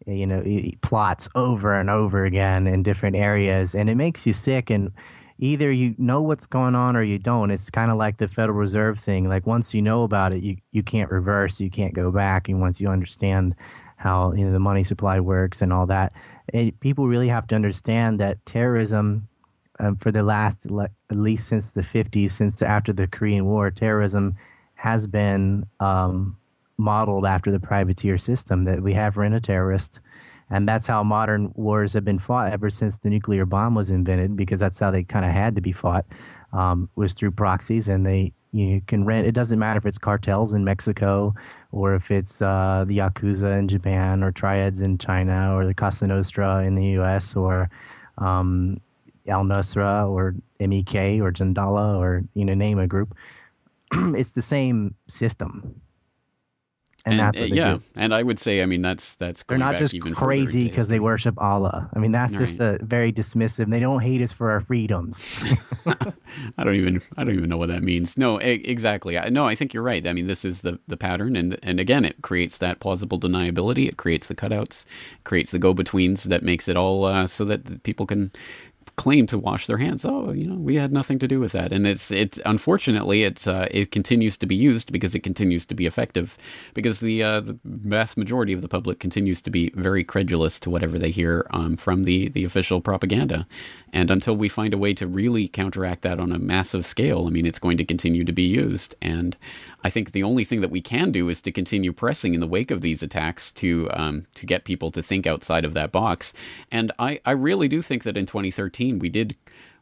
plots over and over again in different areas, and it makes you sick. And either you know what's going on or you don't. It's kind of like the Federal Reserve thing. Like once you know about it, you can't reverse, you can't go back. And once you understand how the money supply works and all that, people really have to understand that terrorism, for the last at least since the 50s, since after the Korean War, terrorism has been modeled after the privateer system. That we have rent-a-terrorists. And that's how modern wars have been fought ever since the nuclear bomb was invented, because that's how they kind of had to be fought, was through proxies. And you can rent. It doesn't matter if it's cartels in Mexico or if it's the Yakuza in Japan or triads in China or the Casa Nostra in the U.S. or Al Nusra or MEK or Jandala or name a group. It's the same system. And that's what they do. And I would say, I mean, that's They're going not back just even crazy further because they worship Allah. I mean, that's just a very dismissive. They don't hate us for our freedoms. I don't even know what that means. No, exactly. No, I think you're right. I mean, this is the pattern, and again, it creates that plausible deniability. It creates the cutouts, creates the go-betweens that makes it all so that people can claim to wash their hands. Oh, we had nothing to do with that. And it's unfortunately it continues to be used because it continues to be effective, because the vast majority of the public continues to be very credulous to whatever they hear from the official propaganda. And until we find a way to really counteract that on a massive scale, I mean, it's going to continue to be used. And I think the only thing that we can do is to continue pressing in the wake of these attacks to get people to think outside of that box. And I really do think that in 2013 we did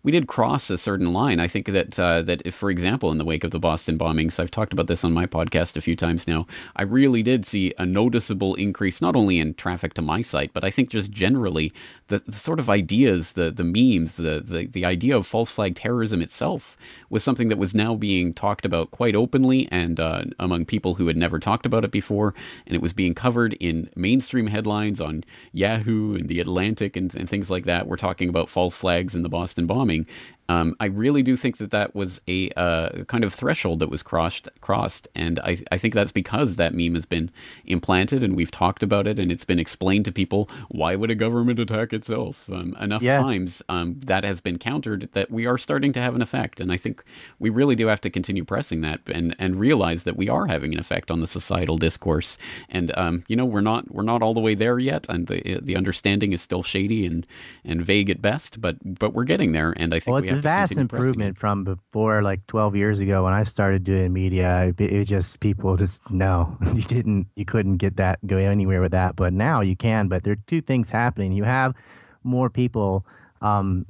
we did cross a certain line. I think that that if, for example, in the wake of the Boston bombings, I've talked about this on my podcast a few times now. I really did see a noticeable increase, not only in traffic to my site, but I think just generally the sort of ideas, the memes, the idea of false flag terrorism itself was something that was now being talked about quite openly and among people who had never talked about it before, and it was being covered in mainstream headlines on Yahoo and The Atlantic and things like that. We're talking about false flags in the Boston bombing. I really do think that that was a kind of threshold that was crossed, and I think that's because that meme has been implanted, and we've talked about it, and it's been explained to people. Why would a government attack itself? Enough Yeah. times that has been countered that we are starting to have an effect, and I think we really do have to continue pressing that and realize that we are having an effect on the societal discourse. And we're not all the way there yet, and the understanding is still shady and vague at best, but we're getting there, and I think Well, we it's a have to vast continue pressing it. improvement from before, like 12 years ago when I started doing media. It just people just no, you couldn't get that go anywhere with that. But now you can. But there are two things happening. You have more people um,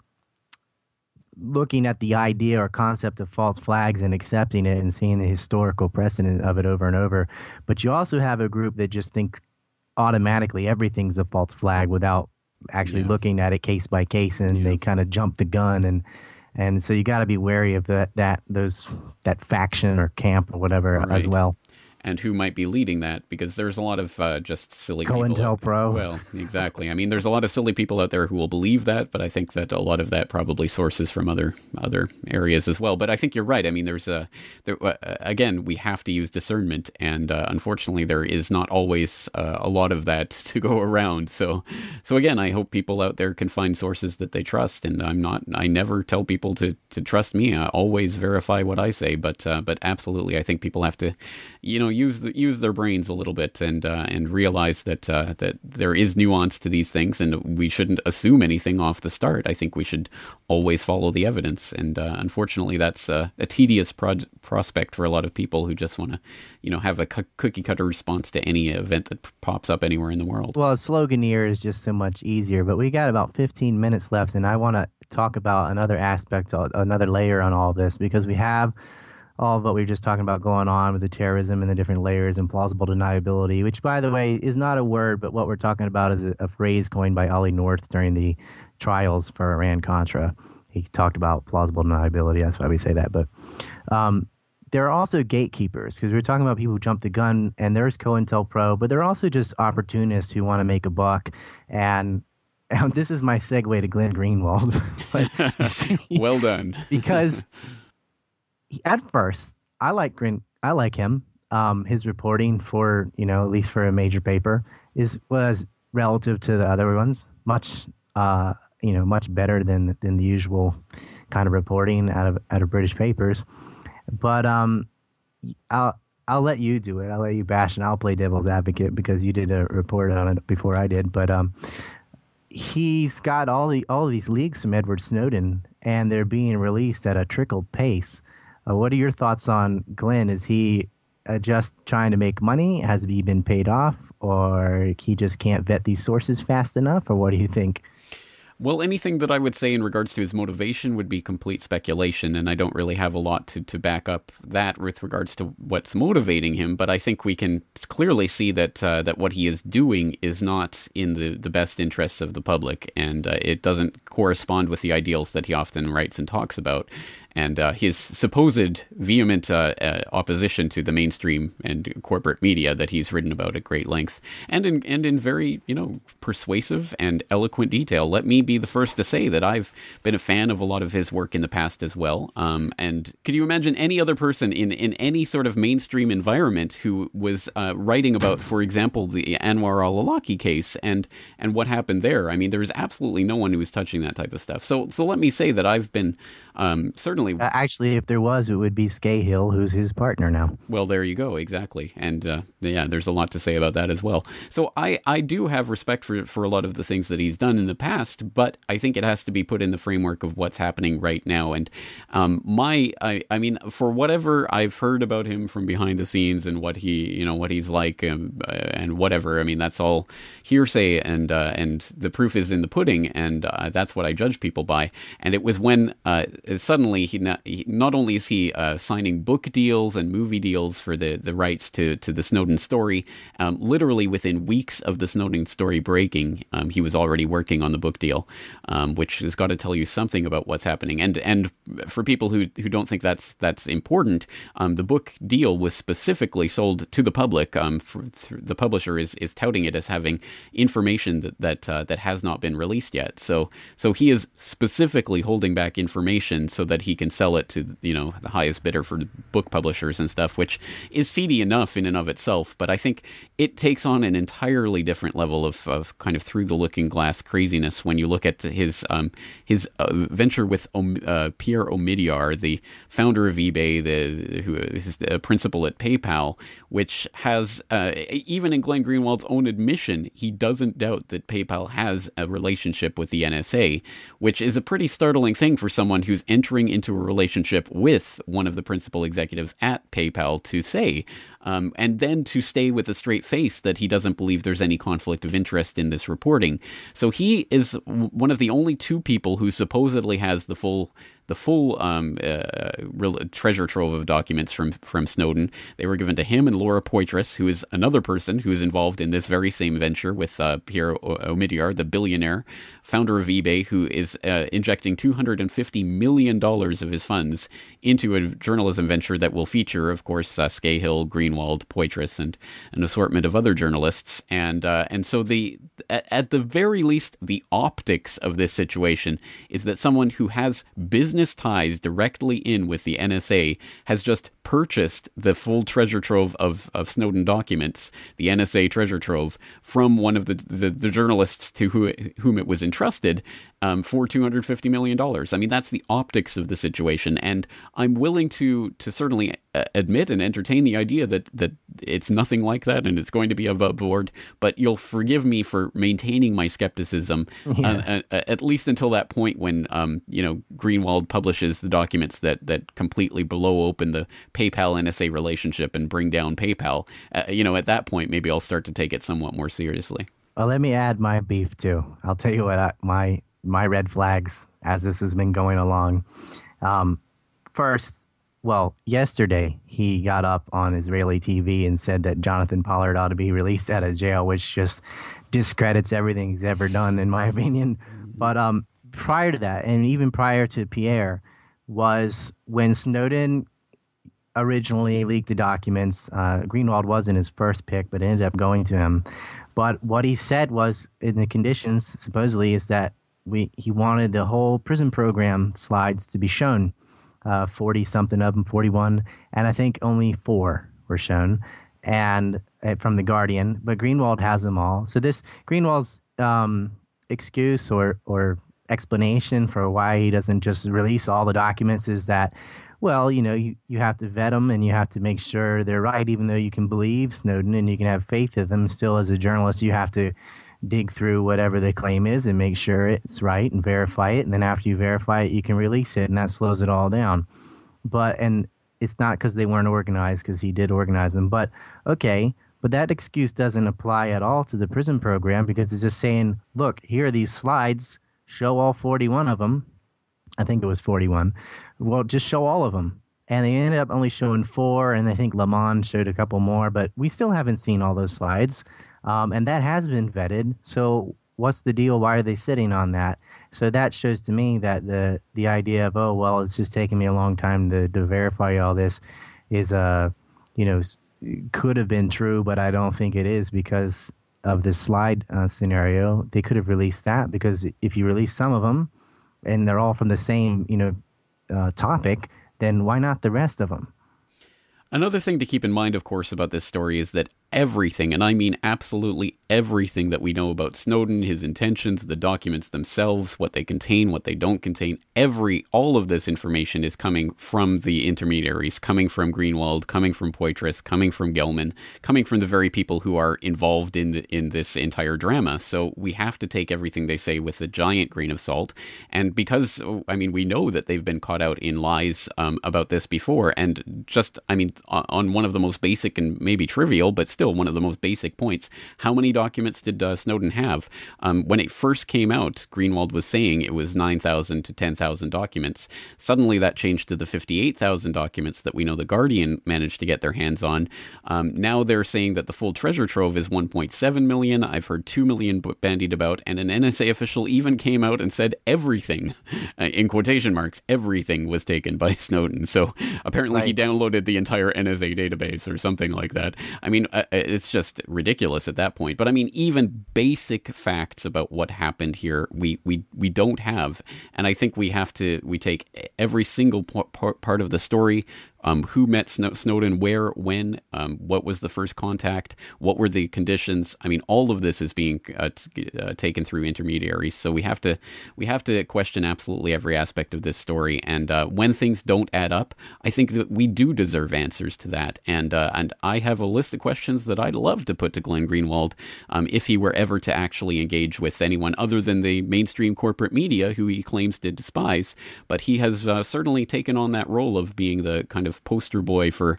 looking at the idea or concept of false flags and accepting it and seeing the historical precedent of it over and over. But you also have a group that just thinks automatically everything's a false flag without actually Yeah, looking at it case by case, and yeah, they kind of jump the gun, and so you got to be wary of that faction or camp or whatever as right. well. And who might be leading that, because there's a lot of just silly people out there. COINTELPRO. Well, exactly. I mean, there's a lot of silly people out there who will believe that, but I think that a lot of that probably sources from other areas as well. But I think you're right. I mean, again, we have to use discernment, and unfortunately, there is not always a lot of that to go around. So again, I hope people out there can find sources that they trust. And I never tell people to trust me. I always verify what I say. But absolutely, I think people have to, use their brains a little bit and realize that there is nuance to these things, and we shouldn't assume anything off the start. I think we should always follow the evidence, and unfortunately, that's a tedious prospect for a lot of people who just want to, have a cookie cutter response to any event that pops up anywhere in the world. Well, a sloganeer is just so much easier, but we got about 15 minutes left, and I want to talk about another aspect, another layer on all of this, because we have all of what we were just talking about going on with the terrorism and the different layers and plausible deniability, which, by the way, is not a word, but what we're talking about is a phrase coined by Ollie North during the trials for Iran-Contra. He talked about plausible deniability. That's why we say that. But um, there are also gatekeepers, because we were talking about people who jump the gun, and there's COINTELPRO, but there are also just opportunists who want to make a buck. And this is my segue to Glenn Greenwald. But Well done. because at first, I like him. His reporting for at least for a major paper was relative to the other ones much much better than the usual kind of reporting out of British papers. But I'll let you do it. I'll let you bash, and I'll play devil's advocate because you did a report on it before I did. But he's got all of these leaks from Edward Snowden, and they're being released at a trickled pace. What are your thoughts on Glenn? Is he just trying to make money? Has he been paid off, or he just can't vet these sources fast enough, or what do you think? Well, anything that I would say in regards to his motivation would be complete speculation, and I don't really have a lot to back up that with regards to what's motivating him. But I think we can clearly see that what he is doing is not in the best interests of the public, and it doesn't correspond with the ideals that he often writes and talks about. And his supposed vehement opposition to the mainstream and corporate media that he's written about at great length, and in very persuasive and eloquent detail. Let me be the first to say that I've been a fan of a lot of his work in the past as well. And could you imagine any other person in any sort of mainstream environment who was writing about, for example, the Anwar al-Awlaki case and what happened there? I mean, there was absolutely no one who was touching that type of stuff. So let me say that I've been Certainly. Actually, if there was, it would be Scahill, who's his partner now. Well, there you go. Exactly. And yeah, there's a lot to say about that as well. So I do have respect for a lot of the things that he's done in the past, but I think it has to be put in the framework of what's happening right now. And I mean, for whatever I've heard about him from behind the scenes and what what he's like, and whatever, I mean, that's all hearsay, and the proof is in the pudding, and that's what I judge people by. And it was when suddenly not only is he signing book deals and movie deals for the rights to the Snowden story. Literally within weeks of the Snowden story breaking, he was already working on the book deal, which has got to tell you something about what's happening. And for people who don't think that's important, the book deal was specifically sold to the public. The publisher is touting it as having information that has not been released yet. So he is specifically holding back information so that he can sell it to the highest bidder for book publishers and stuff, which is seedy enough in and of itself. But I think it takes on an entirely different level of kind of through the looking glass craziness when you look at his venture with Pierre Omidyar, the founder of eBay, who is the principal at PayPal, which has even in Glenn Greenwald's own admission, he doesn't doubt that PayPal has a relationship with the NSA, which is a pretty startling thing for someone who's entering into a relationship with one of the principal executives at PayPal to say, and then to stay with a straight face that he doesn't believe there's any conflict of interest in this reporting. So he is one of the only two people who supposedly has the full treasure trove of documents from Snowden. They were given to him and Laura Poitras, who is another person who is involved in this very same venture with Pierre Omidyar, the billionaire founder of eBay, who is injecting $250 million of his funds into a journalism venture that will feature, of course, Scahill, Greenwald, Poitras, and an assortment of other journalists. And so at the very least, the optics of this situation is that someone who has business ties directly in with the NSA has just purchased the full treasure trove of Snowden documents, the NSA treasure trove, from one of the journalists to whom it was entrusted, for $250 million. I mean, that's the optics of the situation. And I'm willing to certainly admit and entertain the idea that it's nothing like that and it's going to be above board. But you'll forgive me for maintaining my skepticism, at least until that point when, Greenwald publishes the documents that completely blow open the PayPal NSA relationship and bring down PayPal. At that point, maybe I'll start to take it somewhat more seriously. Well, let me add my beef too. I'll tell you what, my red flags as this has been going along. First, well, yesterday he got up on Israeli TV and said that Jonathan Pollard ought to be released out of jail, which just discredits everything he's ever done, in my opinion. But prior to that, and even prior to Pierre, was when Snowden originally leaked the documents. Greenwald wasn't his first pick, but it ended up going to him. But what he said was, in the conditions, supposedly, is that he wanted the whole prison program slides to be shown, 40-something of them, 41, and I think only 4 were shown, and from The Guardian. But Greenwald has them all. So this Greenwald's excuse or explanation for why he doesn't just release all the documents is that, well, you have to vet them and you have to make sure they're right, even though you can believe Snowden and you can have faith in them. Still, as a journalist, you have to dig through whatever the claim is and make sure it's right and verify it. And then after you verify it, you can release it, and that slows it all down. And it's not because they weren't organized, because he did organize them. But okay, but that excuse doesn't apply at all to the prison program, because it's just saying, look, here are these slides, show all 41 of them. I think it was 41. Well, just show all of them. And they ended up only showing 4, and I think Le Monde showed a couple more, but we still haven't seen all those slides. And that has been vetted. So what's the deal? Why are they sitting on that? So that shows to me that the idea of, oh, well, it's just taking me a long time to verify all this is, could have been true, but I don't think it is because of this slide scenario. They could have released that, because if you release some of them and they're all from the same, topic, then why not the rest of them? Another thing to keep in mind, of course, about this story is that everything, and I mean absolutely everything that we know about Snowden, his intentions, the documents themselves, what they contain, what they don't contain, all of this information is coming from the intermediaries, coming from Greenwald, coming from Poitras, coming from Gelman, coming from the very people who are involved in this entire drama. So we have to take everything they say with a giant grain of salt. And because, I mean, we know that they've been caught out in lies about this before, and just, I mean, on one of the most basic and maybe trivial, but still one of the most basic points, how many documents did Snowden have? When it first came out, Greenwald was saying it was 9,000 to 10,000 documents. Suddenly that changed to the 58,000 documents that we know the Guardian managed to get their hands on. Now they're saying that the full treasure trove is 1.7 million. I've heard 2 million bandied about, and an NSA official even came out and said everything, in quotation marks, everything was taken by Snowden. So apparently he downloaded the entire NSA database or something like that. I mean, it's just ridiculous at that point. But I mean, even basic facts about what happened here, we don't have. And I think we take every single part of the story. Who met Snowden, where, when, what was the first contact, what were the conditions? I mean, all of this is being taken through intermediaries. So we have to question absolutely every aspect of this story. And when things don't add up, I think that we do deserve answers to that. And I have a list of questions that I'd love to put to Glenn Greenwald if he were ever to actually engage with anyone other than the mainstream corporate media, who he claims to despise. But he has certainly taken on that role of being the kind of poster boy for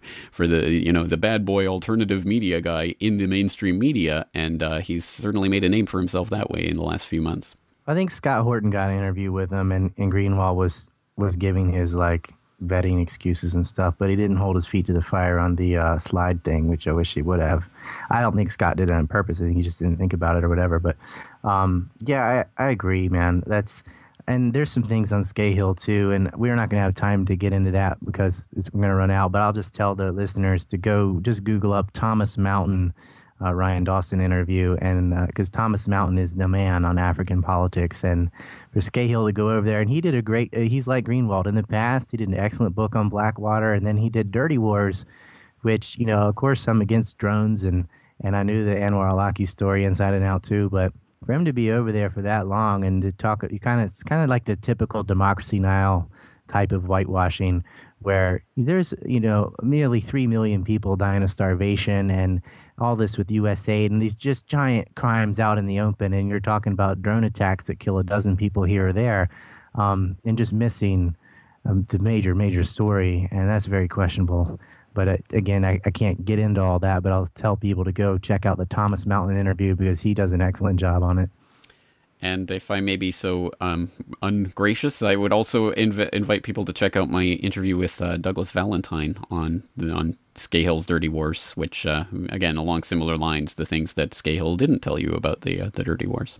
the bad boy alternative media guy in the mainstream media, and he's certainly made a name for himself that way in the last few months. I think Scott Horton got an interview with him, and Greenwald was giving his like vetting excuses and stuff, but he didn't hold his feet to the fire on the slide thing, which I wish he would have. I don't think Scott did it on purpose. I think he just didn't think about it or whatever. But yeah, I agree, man. And there's some things on Scahill too, and we're not going to have time to get into that because we're going to run out. But I'll just tell the listeners to go just Google up Thomas Mountain, Ryan Dawson interview, and because Thomas Mountain is the man on African politics, and for Scahill to go over there, and he did a great. He's like Greenwald in the past. He did an excellent book on Blackwater, and then he did Dirty Wars, which of course I'm against drones, and I knew the Anwar al-Awlaki story inside and out too, but for him to be over there for that long and to talk, it's kind of like the typical Democracy Now! Type of whitewashing, where there's nearly 3 million people dying of starvation, and all this with USAID and these just giant crimes out in the open, and you're talking about drone attacks that kill a dozen people here or there, and just missing the major story, and that's very questionable. But again, I can't get into all that, but I'll tell people to go check out the Thomas Mountain interview because he does an excellent job on it. And if I may be so ungracious, I would also invite people to check out my interview with Douglas Valentine on Scahill's Dirty Wars, which, again, along similar lines, the things that Scahill didn't tell you about the Dirty Wars.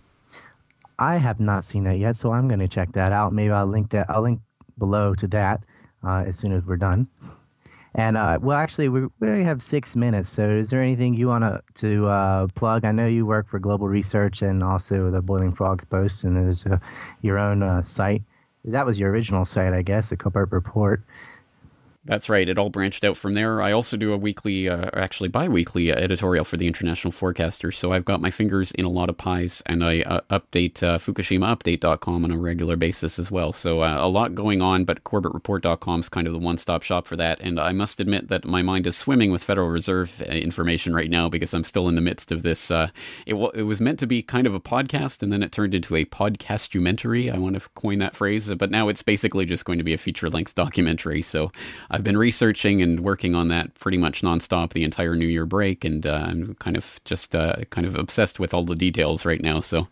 I have not seen that yet, so I'm going to check that out. Maybe I'll link below to that as soon as we're done. And, well, actually, we only have 6 minutes, so is there anything you want to plug? I know you work for Global Research and also the Boiling Frogs Post, and there's your own site. That was your original site, I guess, the Covert Report. That's right. It all branched out from there. I also do a weekly, actually bi-weekly editorial for the International Forecaster. So I've got my fingers in a lot of pies, and I update FukushimaUpdate.com on a regular basis as well. So a lot going on, but CorbettReport.com is kind of the one-stop shop for that. And I must admit that my mind is swimming with Federal Reserve information right now because I'm still in the midst of this. It was meant to be kind of a podcast, and then it turned into a podcastumentary. I want to coin that phrase, but now it's basically just going to be a feature-length documentary. So I've been researching and working on that pretty much nonstop the entire New Year break, and I'm kind of just kind of obsessed with all the details right now. So,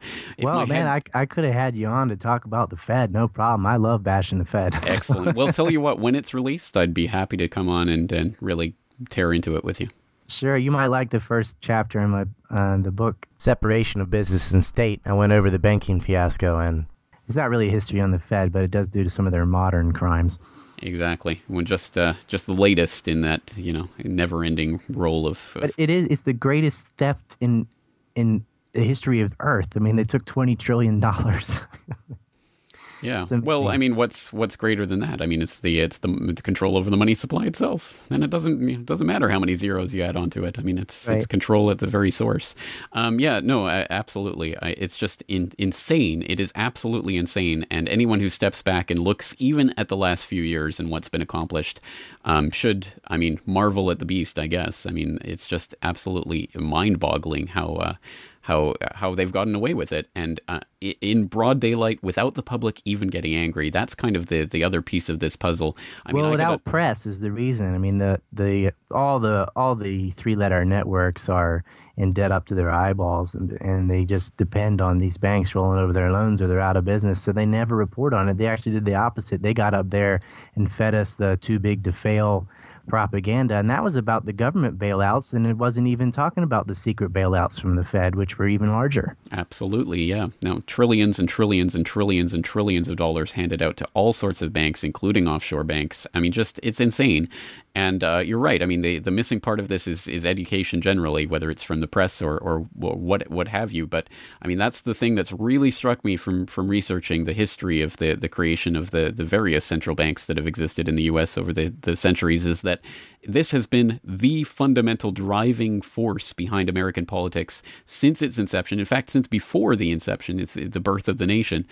I could have had you on to talk about the Fed, no problem. I love bashing the Fed. Excellent. Well, tell you what, when it's released, I'd be happy to come on and really tear into it with you. Sure, you might like the first chapter in my the book, Separation of Business and State. I went over the banking fiasco, and it's not really a history on the Fed, but it does do to some of their modern crimes. Exactly. When just the latest in that never-ending role of. But it's the greatest theft in the history of Earth. I mean, they took $20 trillion. Yeah. It's Well, I amazing. mean, what's greater than that? I mean, it's the control over the money supply itself, and it doesn't matter how many zeros you add onto it. I mean, it's Right. control at the very source. Yeah. No. Absolutely. It's just insane. It is absolutely insane. And anyone who steps back and looks even at the last few years and what's been accomplished, should, I mean, marvel at the beast. I guess. I mean, it's just absolutely mind-boggling how they've gotten away with it, and in broad daylight, without the public even getting angry. That's kind of the other piece of this puzzle. I mean, Well, I gotta. without press is the reason. I mean, all the three-letter networks are in debt up to their eyeballs, and they just depend on these banks rolling over their loans, or they're out of business. So they never report on it. They actually did the opposite. They got up there and fed us the too big to fail propaganda, and that was about the government bailouts, and it wasn't even talking about the secret bailouts from the Fed, which were even larger. Absolutely, yeah. Now, trillions and trillions and trillions and trillions of dollars handed out to all sorts of banks, including offshore banks. I mean, just it's insane. And you're right. I mean, the missing part of this is education generally, whether it's from the press or what have you. But I mean, that's the thing that's really struck me from researching the history of the creation of the various central banks that have existed in the U.S. over the centuries, is that this has been the fundamental driving force behind American politics since its inception. In fact, since before the inception, it's the birth of the nation.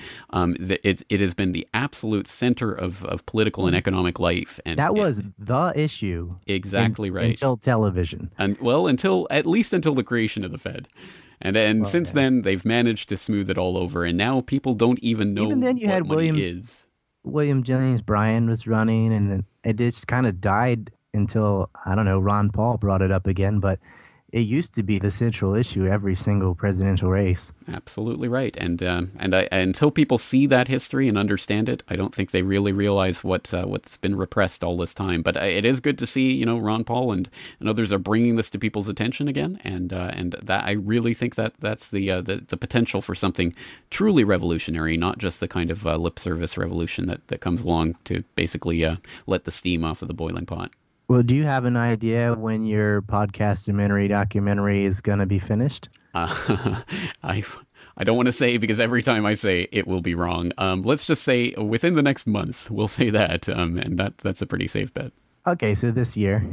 It has been the absolute center of political and economic life. And That was the issue exactly right. until television. And well, at least until the creation of the Fed. And Well, since yeah. then, they've managed to smooth it all over. And now people don't even know Even then, you what had money is. William Jennings Bryan was running, and then it just kind of died until, I don't know, Ron Paul brought it up again. But it used to be the central issue every single presidential race. Absolutely right, until people see that history and understand it, I don't think they really realize what's been repressed all this time. But it is good to see, Ron Paul and others are bringing this to people's attention again, and that I really think that's the potential for something truly revolutionary, not just the kind of lip service revolution that comes along to basically let the steam off of the boiling pot. Well, do you have an idea when your documentary is going to be finished? Uh, I I don't want to say because every time I say it will be wrong. Let's just say within the next month. We'll say that, and that's a pretty safe bet. Okay, so this year.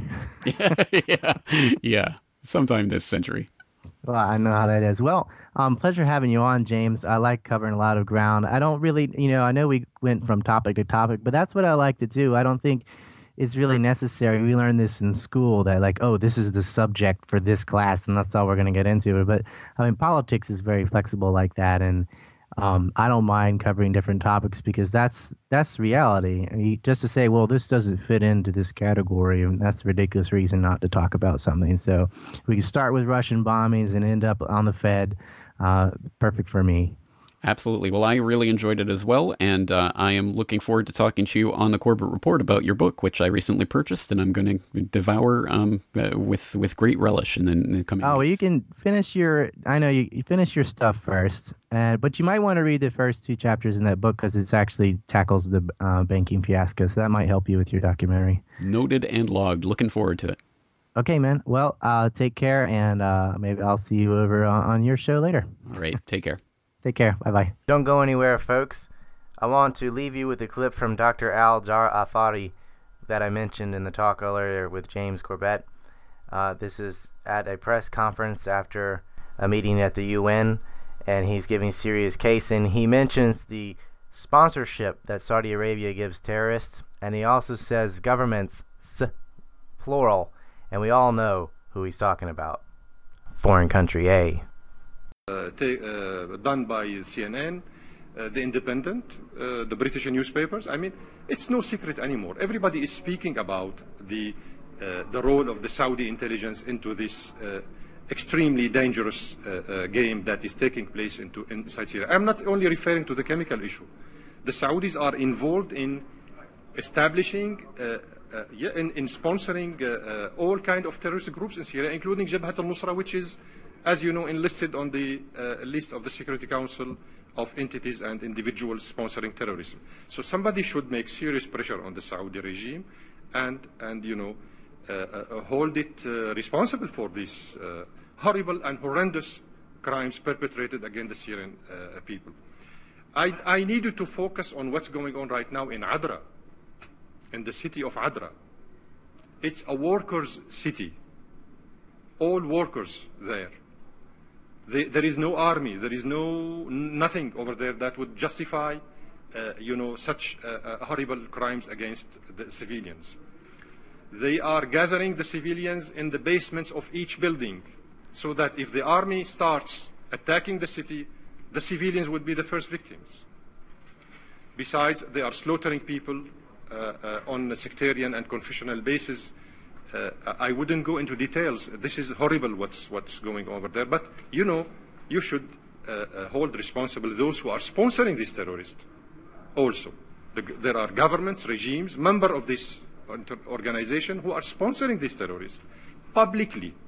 Yeah, yeah, sometime this century. Well, I know how that is. Well, pleasure having you on, James. I like covering a lot of ground. I don't really, I know we went from topic to topic, but that's what I like to do. I don't think it's really necessary. We learn this in school that, like, oh, this is the subject for this class, and that's all we're going to get into. But I mean, politics is very flexible like that, and I don't mind covering different topics because that's reality. I mean, just to say, well, this doesn't fit into this category, and that's a ridiculous reason not to talk about something. So we can start with Russian bombings and end up on the Fed. Perfect for me. Absolutely. Well, I really enjoyed it as well, and I am looking forward to talking to you on the Corbett Report about your book, which I recently purchased, and I'm going to devour with great relish in the coming Oh, well, you weeks. can finish your. I know you finish your stuff first, but you might want to read the first two chapters in that book because it's actually tackles the banking fiasco. So that might help you with your documentary. Noted and logged. Looking forward to it. Okay, man. Well, take care, and maybe I'll see you over on your show later. All right. Take care. Take care. Bye bye. Don't go anywhere, folks. I want to leave you with a clip from Dr. Al Afari that I mentioned in the talk earlier with James Corbett. This is at a press conference after a meeting at the UN, and he's giving serious case. And he mentions the sponsorship that Saudi Arabia gives terrorists, and he also says governments, plural, and we all know who he's talking about. Foreign country A. Done by CNN, The Independent, the British newspapers. I mean, it's no secret anymore. Everybody is speaking about the role of the Saudi intelligence into this extremely dangerous game that is taking place inside Syria. I'm not only referring to the chemical issue. The Saudis are involved in establishing, in sponsoring all kind of terrorist groups in Syria, including Jabhat al-Nusra, which is, as you know, enlisted on the list of the Security Council of entities and individuals sponsoring terrorism. So somebody should make serious pressure on the Saudi regime and hold it responsible for these horrible and horrendous crimes perpetrated against the Syrian people. I need you to focus on what's going on right now in Adra, in the city of Adra. It's a workers' city. All workers there. There is no army. There is nothing over there that would justify, such horrible crimes against the civilians. They are gathering the civilians in the basements of each building, so that if the army starts attacking the city, the civilians would be the first victims. Besides, they are slaughtering people on a sectarian and confessional basis. I wouldn't go into details. This is horrible what's going over there. But, you should hold responsible those who are sponsoring these terrorists also. There are governments, regimes, members of this organization who are sponsoring these terrorists publicly.